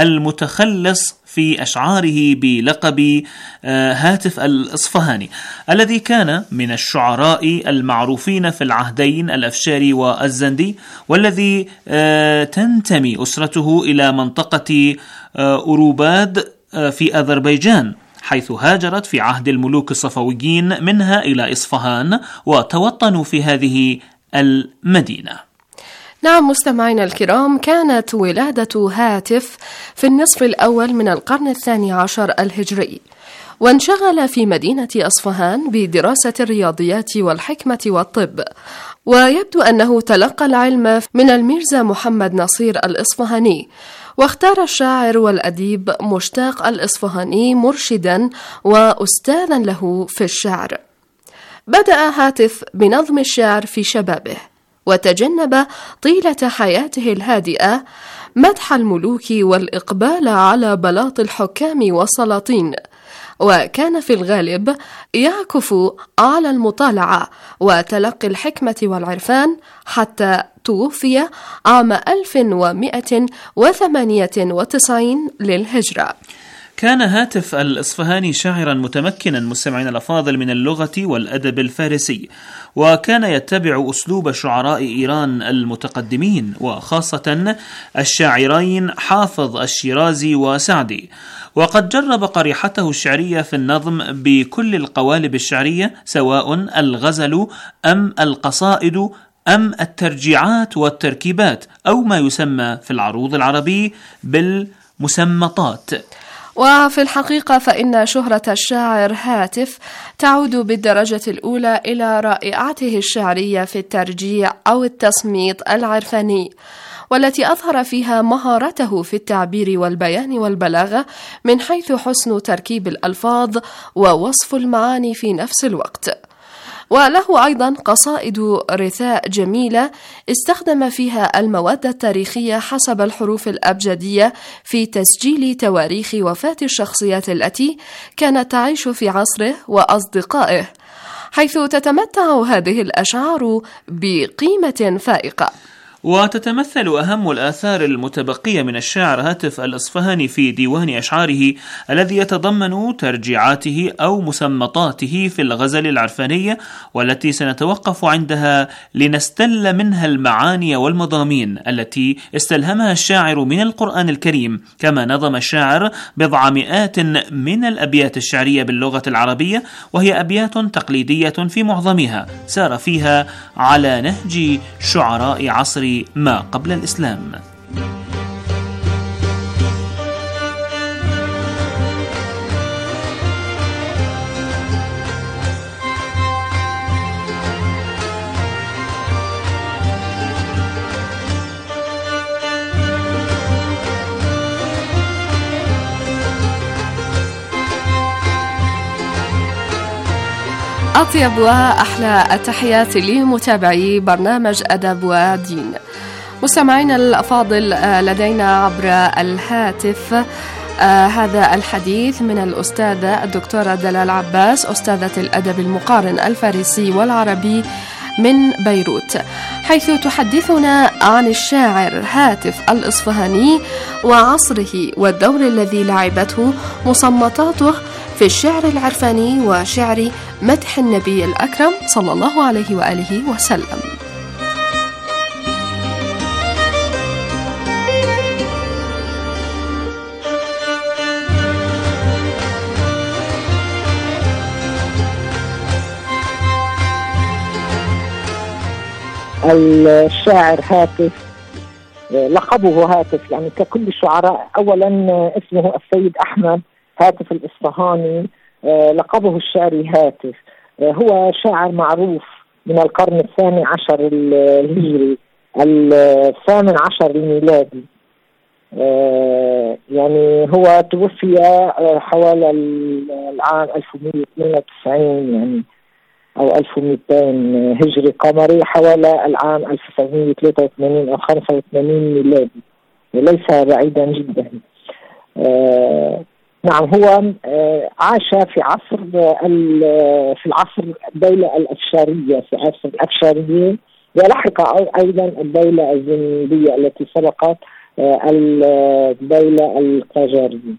M: المتخلص في أشعاره بلقب هاتف الإصفهاني، الذي كان من الشعراء المعروفين في العهدين الأفشاري والزندي، والذي تنتمي أسرته إلى منطقة أوروباد في أذربيجان، حيث هاجرت في عهد الملوك الصفويين منها إلى إصفهان وتوطنوا في هذه المدينة.
L: نعم مستمعينا الكرام، كانت ولادة هاتف في النصف الأول من القرن الثاني عشر الهجري، وانشغل في مدينة أصفهان بدراسة الرياضيات والحكمة والطب، ويبدو أنه تلقى العلم من الميرزا محمد نصير الإصفهاني، واختار الشاعر والأديب مشتاق الإصفهاني مرشدا وأستاذا له في الشعر. بدأ هاتف بنظم الشعر في شبابه، وتجنب طيلة حياته الهادئة مدح الملوك والإقبال على بلاط الحكام والسلاطين، وكان في الغالب يعكف على المطالعة وتلقي الحكمة والعرفان حتى توفي عام ألف ومئة وثمانية وتسعين للهجرة.
M: كان هاتف الإصفهاني شاعرا متمكنا مستمعين الأفاضل من اللغة والأدب الفارسي، وكان يتبع أسلوب شعراء إيران المتقدمين، وخاصة الشاعرين حافظ الشيرازي وسعدي، وقد جرب قريحته الشعرية في النظم بكل القوالب الشعرية، سواء الغزل أم القصائد أم الترجيعات والتركيبات، أو ما يسمى في العروض العربي بالمسمطات.
L: وفي الحقيقة فإن شهرة الشاعر هاتف تعود بالدرجة الأولى إلى رائعته الشعرية في الترجيع أو التصميط العرفاني، والتي أظهر فيها مهارته في التعبير والبيان والبلاغة من حيث حسن تركيب الألفاظ ووصف المعاني في نفس الوقت. وله أيضا قصائد رثاء جميلة استخدم فيها المواد التاريخية حسب الحروف الأبجدية في تسجيل تواريخ وفاة الشخصيات التي كانت تعيش في عصره وأصدقائه، حيث تتمتع هذه الأشعار بقيمة فائقة.
M: وتتمثل أهم الآثار المتبقية من الشاعر هاتف الإصفهاني في ديوان أشعاره الذي يتضمن ترجيعاته أو مسمطاته في الغزل العرفانية، والتي سنتوقف عندها لنستل منها المعاني والمضامين التي استلهمها الشاعر من القرآن الكريم. كما نظم الشاعر بضع مئات من الأبيات الشعرية باللغة العربية، وهي أبيات تقليدية في معظمها، سار فيها على نهج شعراء عصر ما قبل الإسلام.
L: أطيب وأحلى التحيات لمتابعي برنامج أدب ودين. مستمعينا الأفاضل، لدينا عبر الهاتف آه هذا الحديث من الأستاذة الدكتورة دلال عباس، أستاذة الأدب المقارن الفارسي والعربي من بيروت، حيث تحدثنا عن الشاعر هاتف الإصفهاني وعصره والدور الذي لعبته مصمتاته في الشعر العرفاني وشعر مدح النبي الأكرم صلى الله عليه وآله وسلم.
N: الشاعر هاتف، لقبه هاتف يعني ككل الشعراء. أولا اسمه السيد أحمد هاتف الإصفهاني، لقبه الشعري هاتف. هو شاعر معروف من القرن الثاني عشر الهجري الثامن عشر الميلادي. يعني هو توفي حوالي العام ألف ومئة واثنين وتسعين يعني أو ألف ومئتين هجري قمري، حوالي العام ألف وتسعمئة وثلاثة وثمانين أو خمسة وثمانين ميلادي، ليس بعيدا جدا. آه نعم، هو آه عاش في عصر في العصر الدولة الأفشارية، في عصر الأفشارية، ولحق أيضا الدولة الزنبية التي سبقت آه الدولة القاجارية.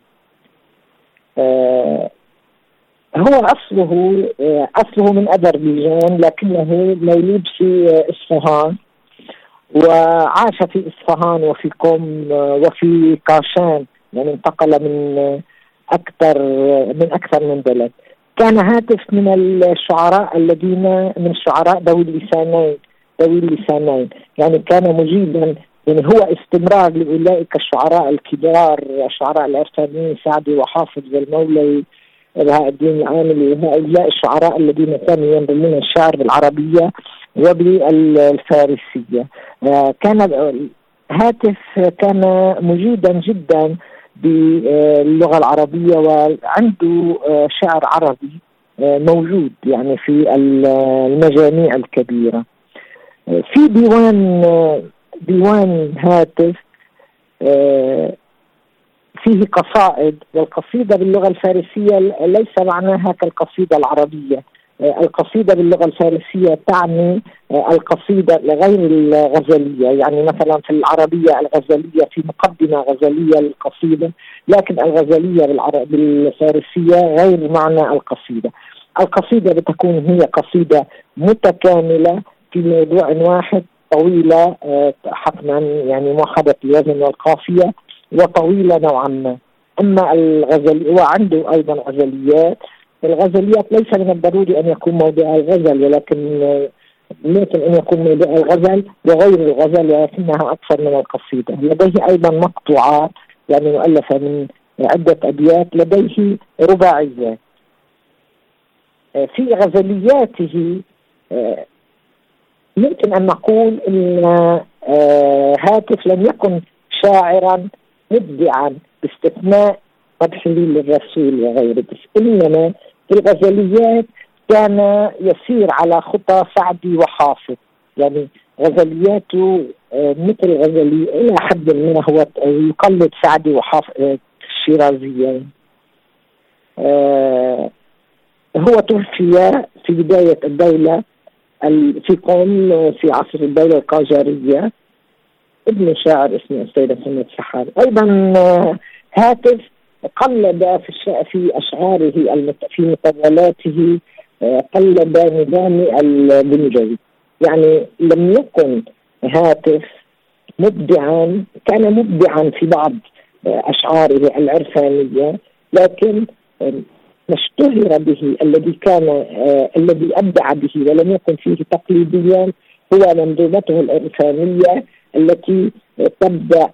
N: آه هو أصله أصله من أذربيجان، لكنه مولود في إصفهان، وعاش في إصفهان وفي قم وفي كاشان، يعني انتقل من أكثر من أكثر من بلد. كان هاتف من الشعراء الذين من الشعراء ذوي اللسانين ذوي اللسانين يعني كان مجيدا، يعني هو استمرار لأولئك الشعراء الكبار، الشعراء العرفانيين سعدي وحافظ والمولوي بهاء الدين العاملي، وهؤلاء الشعراء الذين كانوا ينظمون الشعر بالعربية وبالفارسية. كان هاتف كان مجيدا جدا باللغة العربية، وعنده شعر عربي موجود يعني في المجاميع الكبيرة. في ديوان ديوان هاتف فيه قصائد، والقصيدة باللغة الفارسية ليس معناها كالقصيدة العربية. القصيدة باللغة الفارسية تعني القصيدة غير الغزلية، يعني مثلا في العربية الغزلية في مقدمة غزلية للقصيدة، لكن الغزلية بالفارسية غير معنى القصيدة. القصيدة بتكون هي قصيدة متكاملة في موضوع واحد، طويلة حتما يعني موحدة الوزن والقافية، وطويلة نوعا ما. أما الغزل وعنده أيضا غزليات. الغزليات ليس من الضروري أن يكون موضوع الغزل، ولكن ممكن أن يكون موضوع الغزل وغير الغزل، ولكنها أكثر من القصيدة. لديه أيضا مقطوعات يعني مؤلفة من عدة أبيات، لديه رباعيات. في غزلياته ممكن أن نقول أن هاتف لم يكن شاعرا مبدعا باستثناء مدح للرسول وغيره، إنما في الغزليات كان يسير على خطى سعدي وحافظ، يعني غزلياته مثل غزلي إلى حد ما هو يقلد سعدي وحافظ الشيرازيين. هو توفي في بداية الدولة في قم في عصر الدولة القاجارية، ابن شاعر اسمه السيد محمد سحار. أيضا هاتف قلد في في أشعاره في مطولاته قلد نظام البنجوي، يعني لم يكن هاتف مبدعا، كان مبدعا في بعض أشعاره العرفانية، لكن ما اشتهر به الذي كان آه الذي أبدع به ولم يكن فيه تقليديا هو منظومته العرفانية التي تبدأ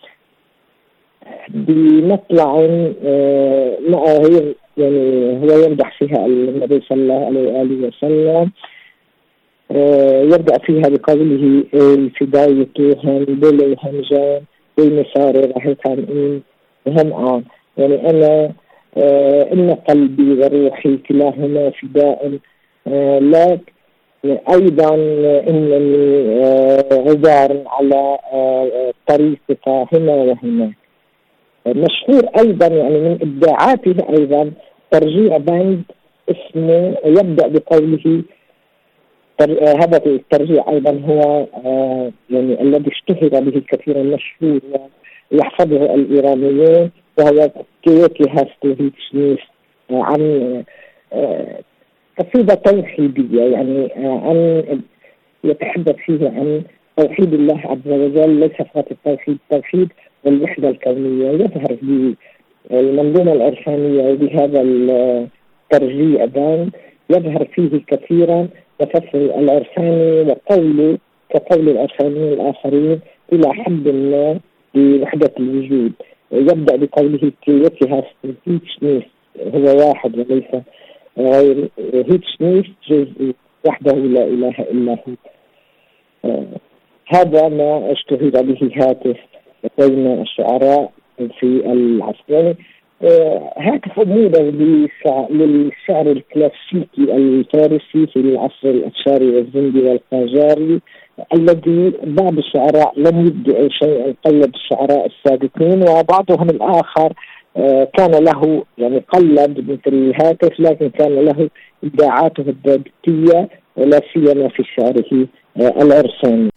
N: بمطلع آه يعني هو يمدح فيها النبي صلى الله عليه وآله وسلم. آه يبدأ فيها بقوله الفداية هم بلو همجان بالمسار رهيقان إن هم آن، يعني أنا آه إن قلبي وروحي كلاهما فداء آه لك، أيضا إنني آه غبار على آه طريقك هنا وهناك. مشهور أيضا يعني من إبداعاته أيضا ترجيع بند اسمه يبدأ بقوله هذا الترجيع أيضا هو آه يعني الذي اشتهر به كثيرا، مشهور ويحفظه الإيرانيون، وهو كيوكي هاستو هيتشنيف عن قصيدة توحيدية، يعني عن يتحدث فيه عن توحيد الله عز وجل، ليس فقط التوحيد، التوحيد والوحدة الكونية. يظهر بالمنظومة العرفانية وبهذا الترجيع أبان يظهر فيه كثيرا تفسر العرفاني وقوله كقول العرفانيين الآخرين إلى حد ما بوحدة الوجود. يبدأ بقوله كيتها هيتشنيس، هو واحد وليس غير، هيتشنيس جزء وحده لا إله إلا هو. آه هذا ما اشتهر به هاتف بين الشعراء في العصر. آه هاتف أموره للشعر الكلاسيكي الفارسي في العصر الأفشاري والزندي والقاجاري، الذي بعض الشعراء لم يبدعوا شيئا قلد الشعراء السابقين، وبعضهم الآخر آه كان له يعني قلد مثل الهاتف، لكن كان له إبداعاته الذاتية ولا سيما في شعره آه العرفاني.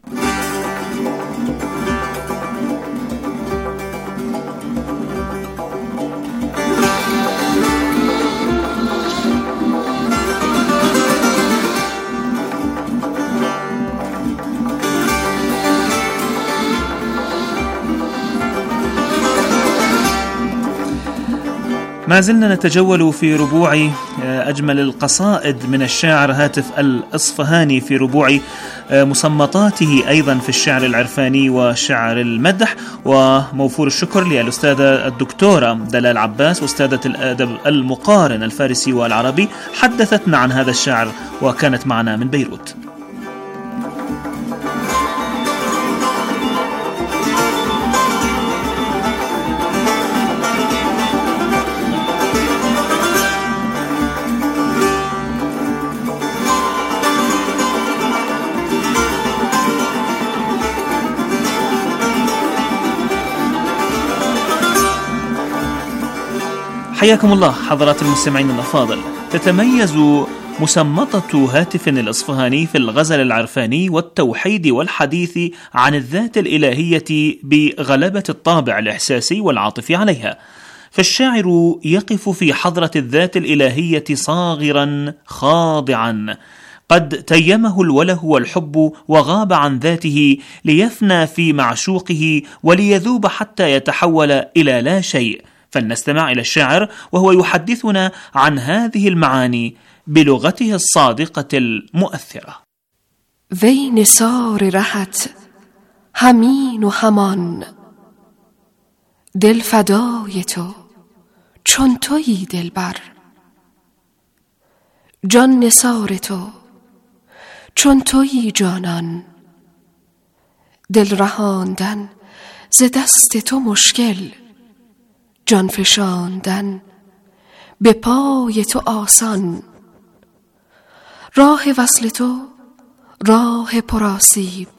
M: ما زلنا نتجول في ربوع أجمل القصائد من الشاعر هاتف الإصفهاني، في ربوع مصمتاته أيضا في الشعر العرفاني وشعر المدح. وموفور الشكر للأستاذة الدكتورة دلال عباس، أستاذة الأدب المقارن الفارسي والعربي، حدثتنا عن هذا الشاعر وكانت معنا من بيروت. حياكم الله حضرات المستمعين الأفاضل. تتميز مسمطة هاتف الإصفهاني في الغزل العرفاني والتوحيد والحديث عن الذات الإلهية بغلبة الطابع الإحساسي والعاطفي عليها، فالشاعر يقف في حضرة الذات الإلهية صاغرا خاضعا، قد تيمه الوله والحب وغاب عن ذاته ليفنى في معشوقه وليذوب حتى يتحول إلى لا شيء. فلنستمع إلى الشاعر وهو يحدثنا عن هذه المعاني بلغته الصادقة المؤثرة.
L: وی نثار رهت همین و همان، دل فدای تو چون تویی دلبر. جان نثار تو چون تویی جانان، دل رهاندن ز دست تو مشکل. جان فشاندن به پای تو آسان، راه وصل تو راه پرآسیب.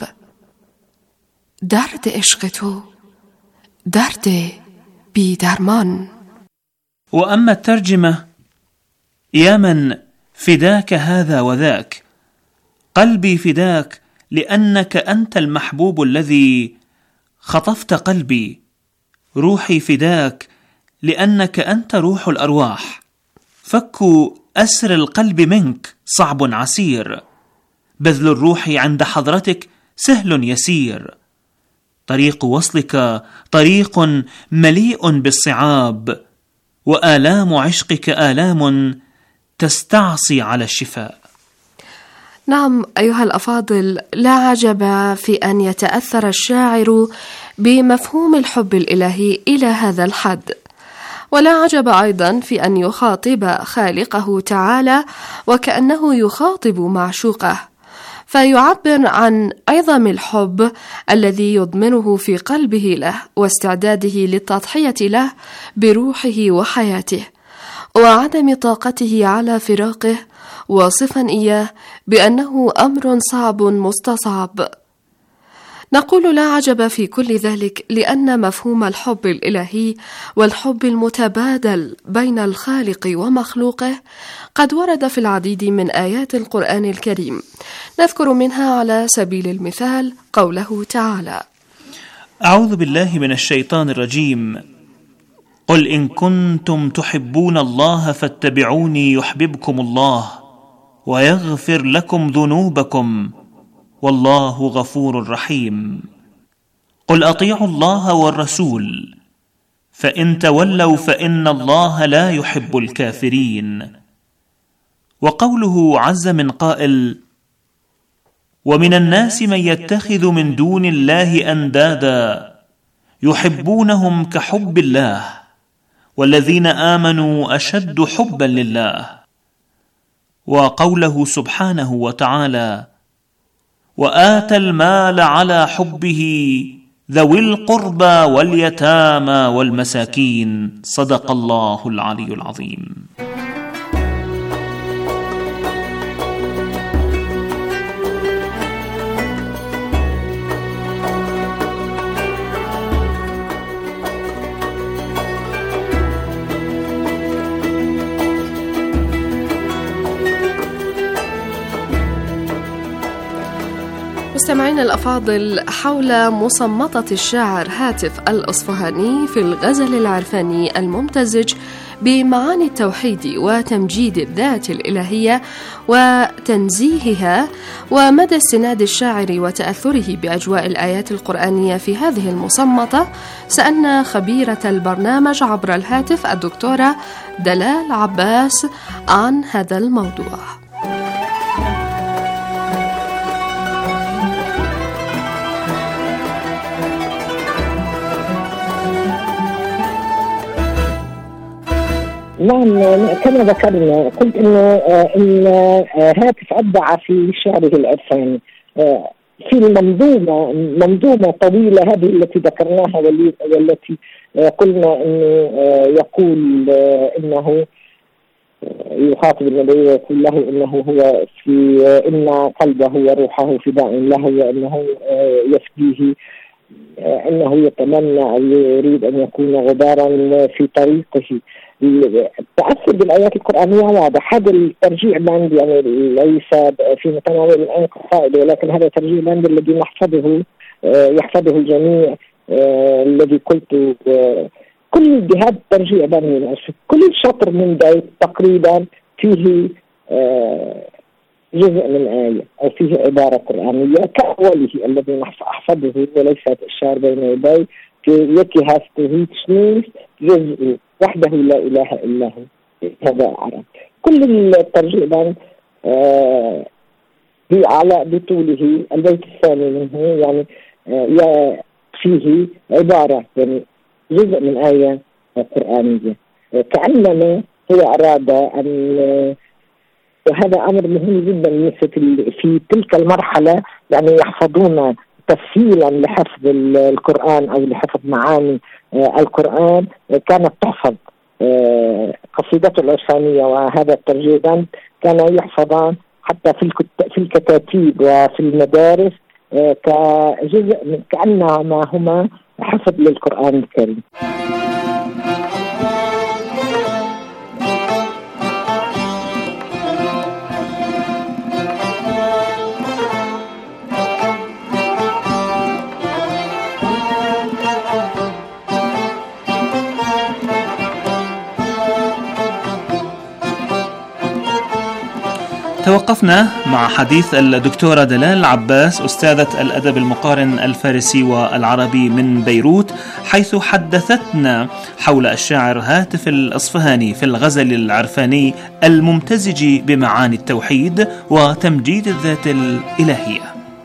L: درد عشق تو درد بی درمان.
M: وأما الترجمة: يا من فداك هذا وذاك، قلبي فداك لأنك أنت المحبوب الذي خطفت قلبي، روحي فداك لأنك أنت روح الأرواح. فك أسر القلب منك صعب عسير، بذل الروح عند حضرتك سهل يسير. طريق وصلك طريق مليء بالصعاب، وآلام عشقك آلام تستعصي على الشفاء.
L: نعم أيها الأفاضل، لا عجب في أن يتأثر الشاعر بمفهوم الحب الإلهي إلى هذا الحد، ولا عجب أيضا في أن يخاطب خالقه تعالى وكأنه يخاطب معشوقه، فيعبر عن عظم الحب الذي يضمنه في قلبه له واستعداده للتضحية له بروحه وحياته، وعدم طاقته على فراقه، واصفا إياه بأنه أمر صعب مستصعب. نقول لا عجب في كل ذلك، لأن مفهوم الحب الإلهي والحب المتبادل بين الخالق ومخلوقه قد ورد في العديد من آيات القرآن الكريم. نذكر منها على سبيل المثال قوله تعالى:
M: أعوذ بالله من الشيطان الرجيم، قل إن كنتم تحبون الله فاتبعوني يحببكم الله ويغفر لكم ذنوبكم والله غفور رحيم. قل أطيعوا الله والرسول فإن تولوا فإن الله لا يحب الكافرين. وقوله عز من قائل: ومن الناس من يتخذ من دون الله أندادا يحبونهم كحب الله والذين آمنوا أشد حبا لله. وقوله سبحانه وتعالى: وآتى المال على حبه ذوي القربى واليتامى والمساكين. صدق الله العلي العظيم.
L: مستمعين الأفاضل، حول مصمتة الشاعر هاتف الأصفهاني في الغزل العرفاني الممتزج بمعاني التوحيد وتمجيد الذات الإلهية وتنزيهها، ومدى استناد الشاعر وتأثره بأجواء الآيات القرآنية في هذه المصمتة، سألنا خبيرة البرنامج عبر الهاتف الدكتورة دلال عباس عن هذا الموضوع.
N: نعم، كما ذكرنا قلت انه ان هاتف ابدع في شعره العرفاني في المنظومه منظومه طويله هذه التي ذكرناها والتي قلنا انه يقول انه يخاطب النبي ويقول له انه هو في ان قلبه وروحه فداء له وانه يفديه، انه يتمنى او يريد ان يكون غبارا في طريقه. التأثر بالآيات القرآنية واضح. هذا الترجيع باند يعني ليس في متناول الآن قصائد، ولكن هذا الترجيع باند الذي نحفظه يحفظه الجميع، الذي قلت كل جهاد ترجيع باند كل شطر من ذلك تقريبا فيه جزء من آية أو فيه عبارة قرآنية كأوله الذي أحفظه وليس الشعر بين يدي في يكي هاسته تشنيف جزء وحده لا إله إلا هو. هذا عرب كل الترجيبان آه على بطوله البيت الثاني منه يعني آه فيه عبارة يعني جزء من آية قرآنية، آه كأنما هو أراد أن آه وهذا أمر مهم جدا في تلك المرحلة، يعني يحفظون تفصيلا لحفظ القرآن أو لحفظ معاني القرآن. كانت تحفظ قصيدته العرفانية وهذا الترجيبان كان يحفظان حتى في في الكتاتيب وفي المدارس كجزء من كأنهما هما حفظ للقرآن الكريم.
M: توقفنا مع حديث الدكتورة دلال عباس أستاذة الأدب المقارن الفارسي والعربي من بيروت، حيث حدثتنا حول الشاعر هاتف الأصفهاني في الغزل العرفاني الممتزج بمعاني التوحيد وتمجيد الذات الإلهية.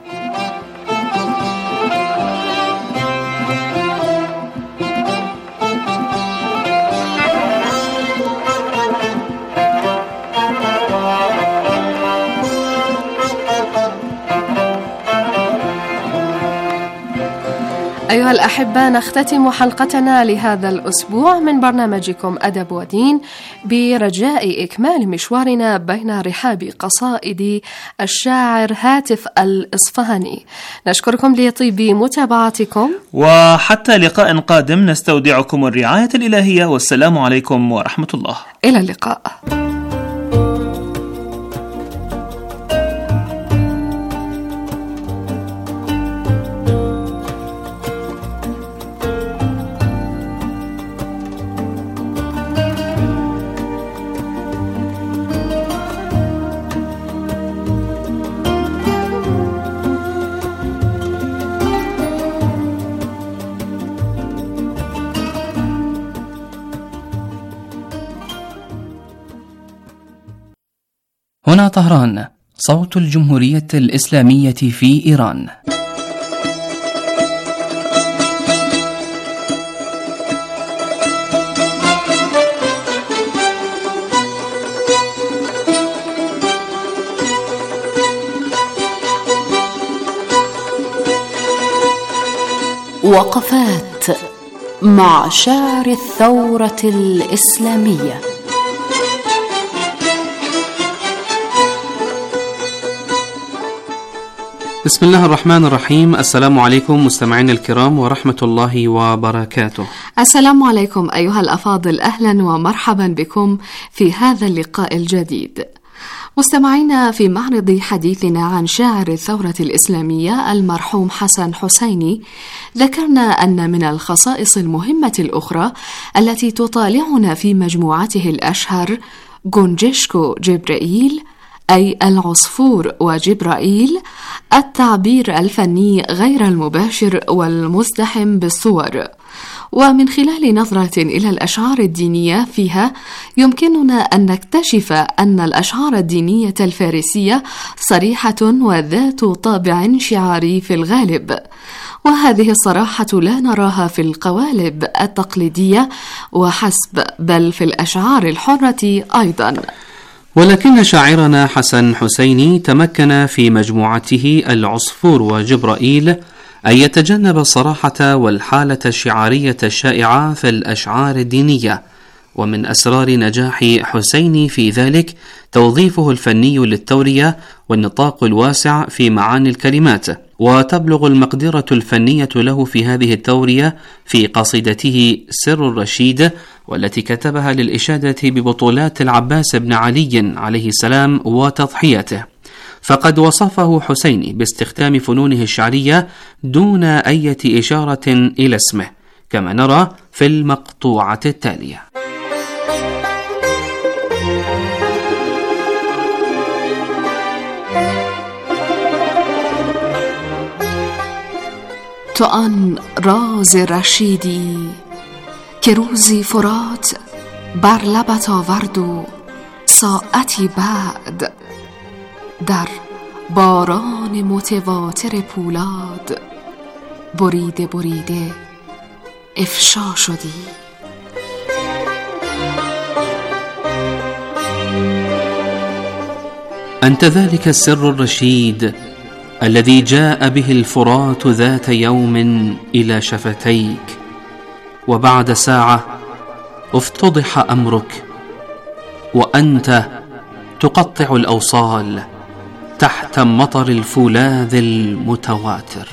L: أيها الأحبة، نختتم حلقتنا لهذا الأسبوع من برنامجكم أدب ودين برجاء إكمال مشوارنا بين رحاب قصائد الشاعر هاتف الأصفهاني. نشكركم لطيب متابعتكم،
M: وحتى لقاء قادم نستودعكم الرعاية الإلهية، والسلام عليكم ورحمة الله.
L: إلى اللقاء.
K: هنا طهران، صوت الجمهورية الإسلامية في إيران.
J: وقفات مع شاعر الثورة الإسلامية.
A: بسم الله الرحمن الرحيم. السلام عليكم مستمعين الكرام ورحمة الله وبركاته.
G: السلام عليكم أيها الأفاضل، أهلا ومرحبا بكم في هذا اللقاء الجديد. مستمعينا، في معرض حديثنا عن شاعر الثورة الإسلامية المرحوم حسن حسيني، ذكرنا أن من الخصائص المهمة الأخرى التي تطالعنا في مجموعته الأشهر جونجيشكو جبرائيل، أي العصفور وجبرائيل، التعبير الفني غير المباشر والمزدحم بالصور. ومن خلال نظرة إلى الأشعار الدينية فيها يمكننا أن نكتشف أن الأشعار الدينية الفارسية صريحة وذات طابع شعاري في الغالب، وهذه الصراحة لا نراها في القوالب التقليدية وحسب، بل في الأشعار الحرة أيضا.
A: ولكن شاعرنا حسن حسيني تمكن في مجموعته العصفور وجبرائيل أن يتجنب الصراحة والحالة الشعارية الشائعة في الأشعار الدينية، ومن أسرار نجاح حسيني في ذلك توظيفه الفني للتورية والنطاق الواسع في معاني الكلمات. وتبلغ المقدرة الفنية له في هذه التورية في قصيدته سر الرشيد، والتي كتبها للإشادة ببطولات العباس بن علي عليه السلام وتضحيته. فقد وصفه حسيني باستخدام فنونه الشعرية دون أي إشارة إلى اسمه، كما نرى في المقطوعة التالية.
G: تو آن راز رشیدی که روزی فرات بر لبت آورد و ساعتی بعد در باران متواتر پولاد بریده بریده افشا شدی.
A: أنت ذلك السر الرشيد الذي جاء به الفرات ذات يوم إلى شفتيك، وبعد ساعة افتضح أمرك وأنت تقطع الأوصال تحت مطر الفولاذ المتواتر.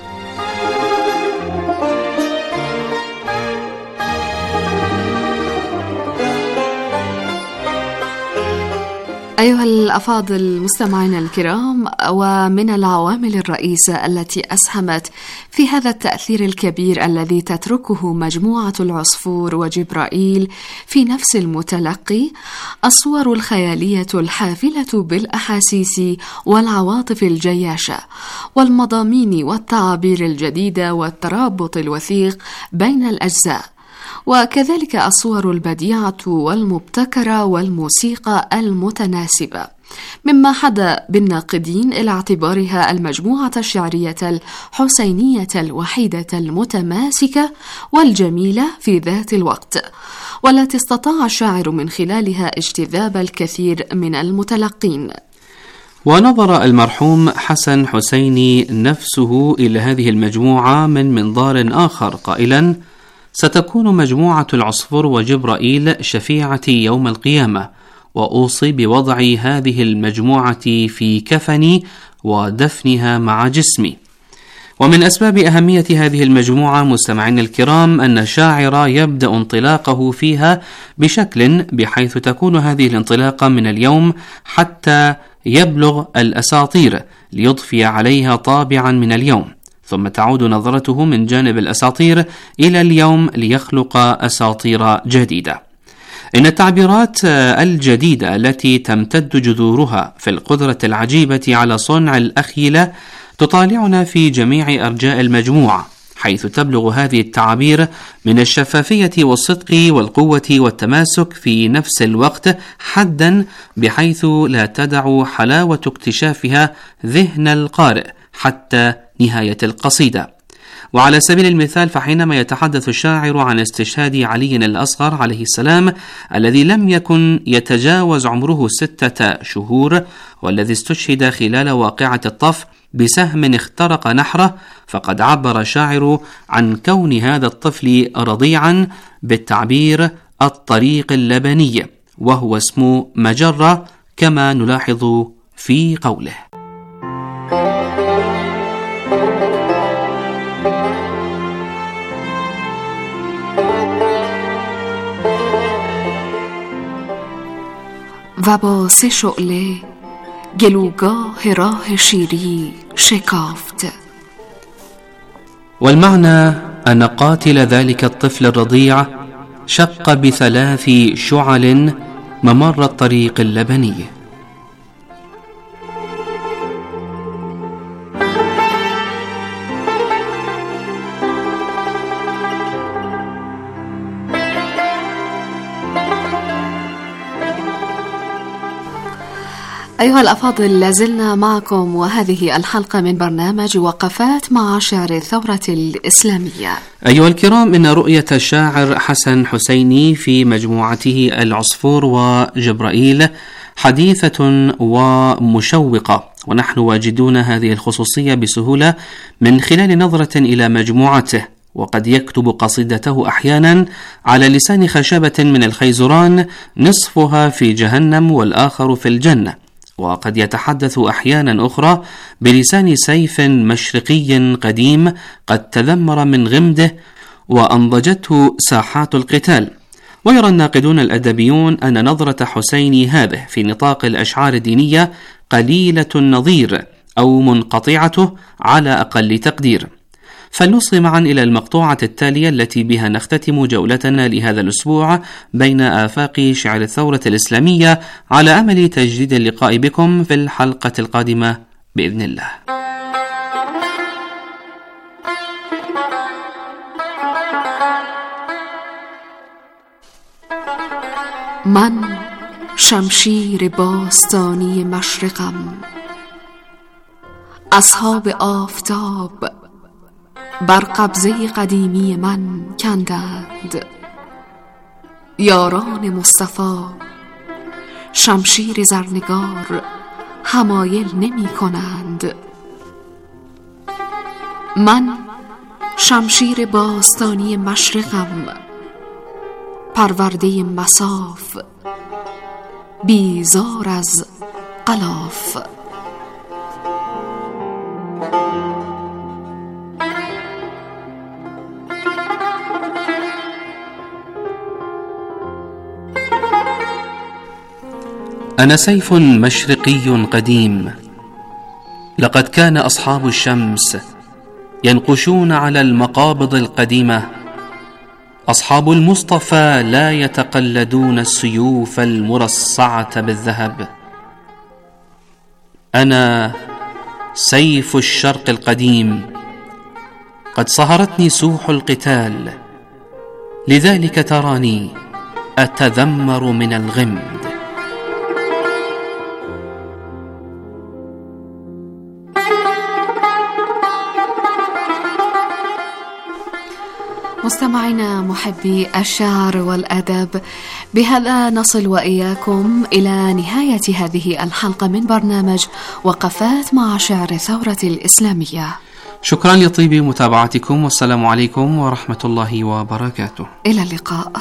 G: أيها الأفاضل مستمعينا الكرام، ومن العوامل الرئيسة التي أسهمت في هذا التأثير الكبير الذي تتركه مجموعة العصفور وجبرائيل في نفس المتلقي الصور الخيالية الحافلة بالأحاسيس والعواطف الجياشة والمضامين والتعابير الجديدة والترابط الوثيق بين الأجزاء، وكذلك الصور البديعة والمبتكرة والموسيقى المتناسبة، مما حدا بالناقدين إلى اعتبارها المجموعة الشعرية الحسينية الوحيدة المتماسكة والجميلة في ذات الوقت، والتي استطاع الشاعر من خلالها اجتذاب الكثير من المتلقين.
A: ونظر المرحوم حسن حسيني نفسه إلى هذه المجموعة من منظار آخر قائلا: ستكون مجموعة العصفور وجبرائيل شفيعتي يوم القيامة، وأوصي بوضع هذه المجموعة في كفني ودفنها مع جسمي. ومن أسباب أهمية هذه المجموعة مستمعين الكرام أن الشاعر يبدأ انطلاقه فيها بشكل بحيث تكون هذه الانطلاقة من اليوم حتى يبلغ الأساطير ليضفي عليها طابعا من اليوم، ثم تعود نظرته من جانب الأساطير إلى اليوم ليخلق أساطير جديدة. إن التعبيرات الجديدة التي تمتد جذورها في القدرة العجيبة على صنع الأخيلة تطالعنا في جميع أرجاء المجموعة،
O: حيث تبلغ هذه التعابير من الشفافية والصدق والقوة والتماسك في نفس الوقت حدا بحيث لا تدع حلاوة اكتشافها ذهن القارئ حتى نهاية القصيدة. وعلى سبيل المثال فحينما يتحدث الشاعر عن استشهاد علي الأصغر عليه السلام الذي لم يكن يتجاوز عمره ستة شهور والذي استشهد خلال واقعة الطف بسهم اخترق نحره، فقد عبر الشاعر عن كون هذا الطفل رضيعا بالتعبير الطريق اللبني، وهو اسم مجرة كما نلاحظ في قوله:
P: و با سه شعله گلوگاه راه شیری شکافت.
O: والمعنى أن قاتل ذلك الطفل الرضيع شق بثلاث شعل ممر الطريق اللبني.
P: أيها الأفاضل، لازلنا معكم وهذه الحلقة من برنامج وقفات مع شعر الثورة الإسلامية.
O: أيها الكرام، إن رؤية الشاعر حسن حسيني في مجموعته العصفور وجبرائيل حديثة ومشوقة، ونحن واجدون هذه الخصوصية بسهولة من خلال نظرة إلى مجموعته، وقد يكتب قصيدته أحيانا على لسان خشبة من الخيزران نصفها في جهنم والآخر في الجنة، وقد يتحدث أحيانا أخرى بلسان سيف مشرقي قديم قد تذمر من غمده وأنضجته ساحات القتال. ويرى الناقدون الأدبيون أن نظرة حسيني هذه في نطاق الأشعار الدينية قليلة النظير أو منقطعته على أقل تقدير. فلنصغي معا إلى المقطوعة التالية التي بها نختتم جولتنا لهذا الأسبوع بين آفاق شعر الثورة الإسلامية، على أمل تجديد اللقاء بكم في الحلقة القادمة بإذن الله.
P: من شمشیر باستانی مشرقم، اصحاب آفتاب بر قبضه قدیمی من کندند. یاران مصطفی شمشیر زرنگار حمایل نمی کنند. من شمشیر باستانی مشرقم، پرورده مصاف بیزار از غلاف.
O: أنا سيف مشرقي قديم، لقد كان أصحاب الشمس ينقشون على المقابض القديمة. أصحاب المصطفى لا يتقلدون السيوف المرصعة بالذهب. أنا سيف الشرق القديم، قد صهرتني سوح القتال، لذلك تراني أتذمر من الغمد.
P: مستمعينا محبي الشعر والأدب، بهذا نصل وإياكم إلى نهاية هذه الحلقة من برنامج وقفات مع شعر الثورة الإسلامية.
O: شكرا لطيب متابعتكم، والسلام عليكم ورحمة الله وبركاته.
P: إلى اللقاء.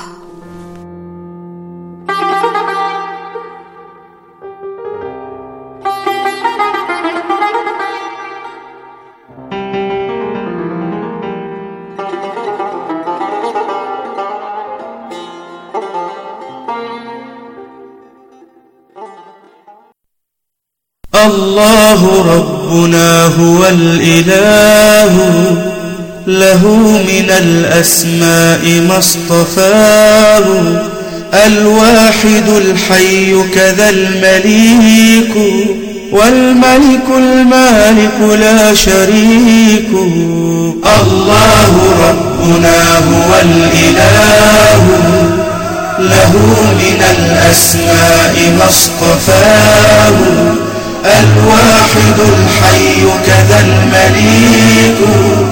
Q: الله ربنا هو الإله، له من الأسماء ما اصطفاه، الواحد الحي كذا المليك، والملك المالك لا شريك. الله ربنا هو الإله، له من الأسماء ما اصطفاه، الواحد الحي كذا المليك،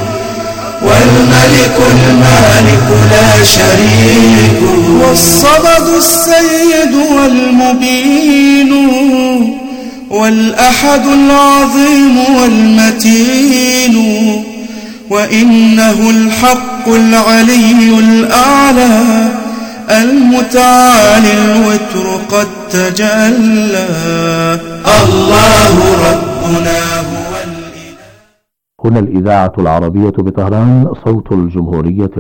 Q: والملك المالك لا شريك. والصمد السيد والمبين، والأحد العظيم والمتين، وإنه الحق العلي الأعلى، المتعالي الوتر قد تجلى. الله ربنا هو الإله.
R: هنا الإذاعة العربية بطهران، صوت الجمهورية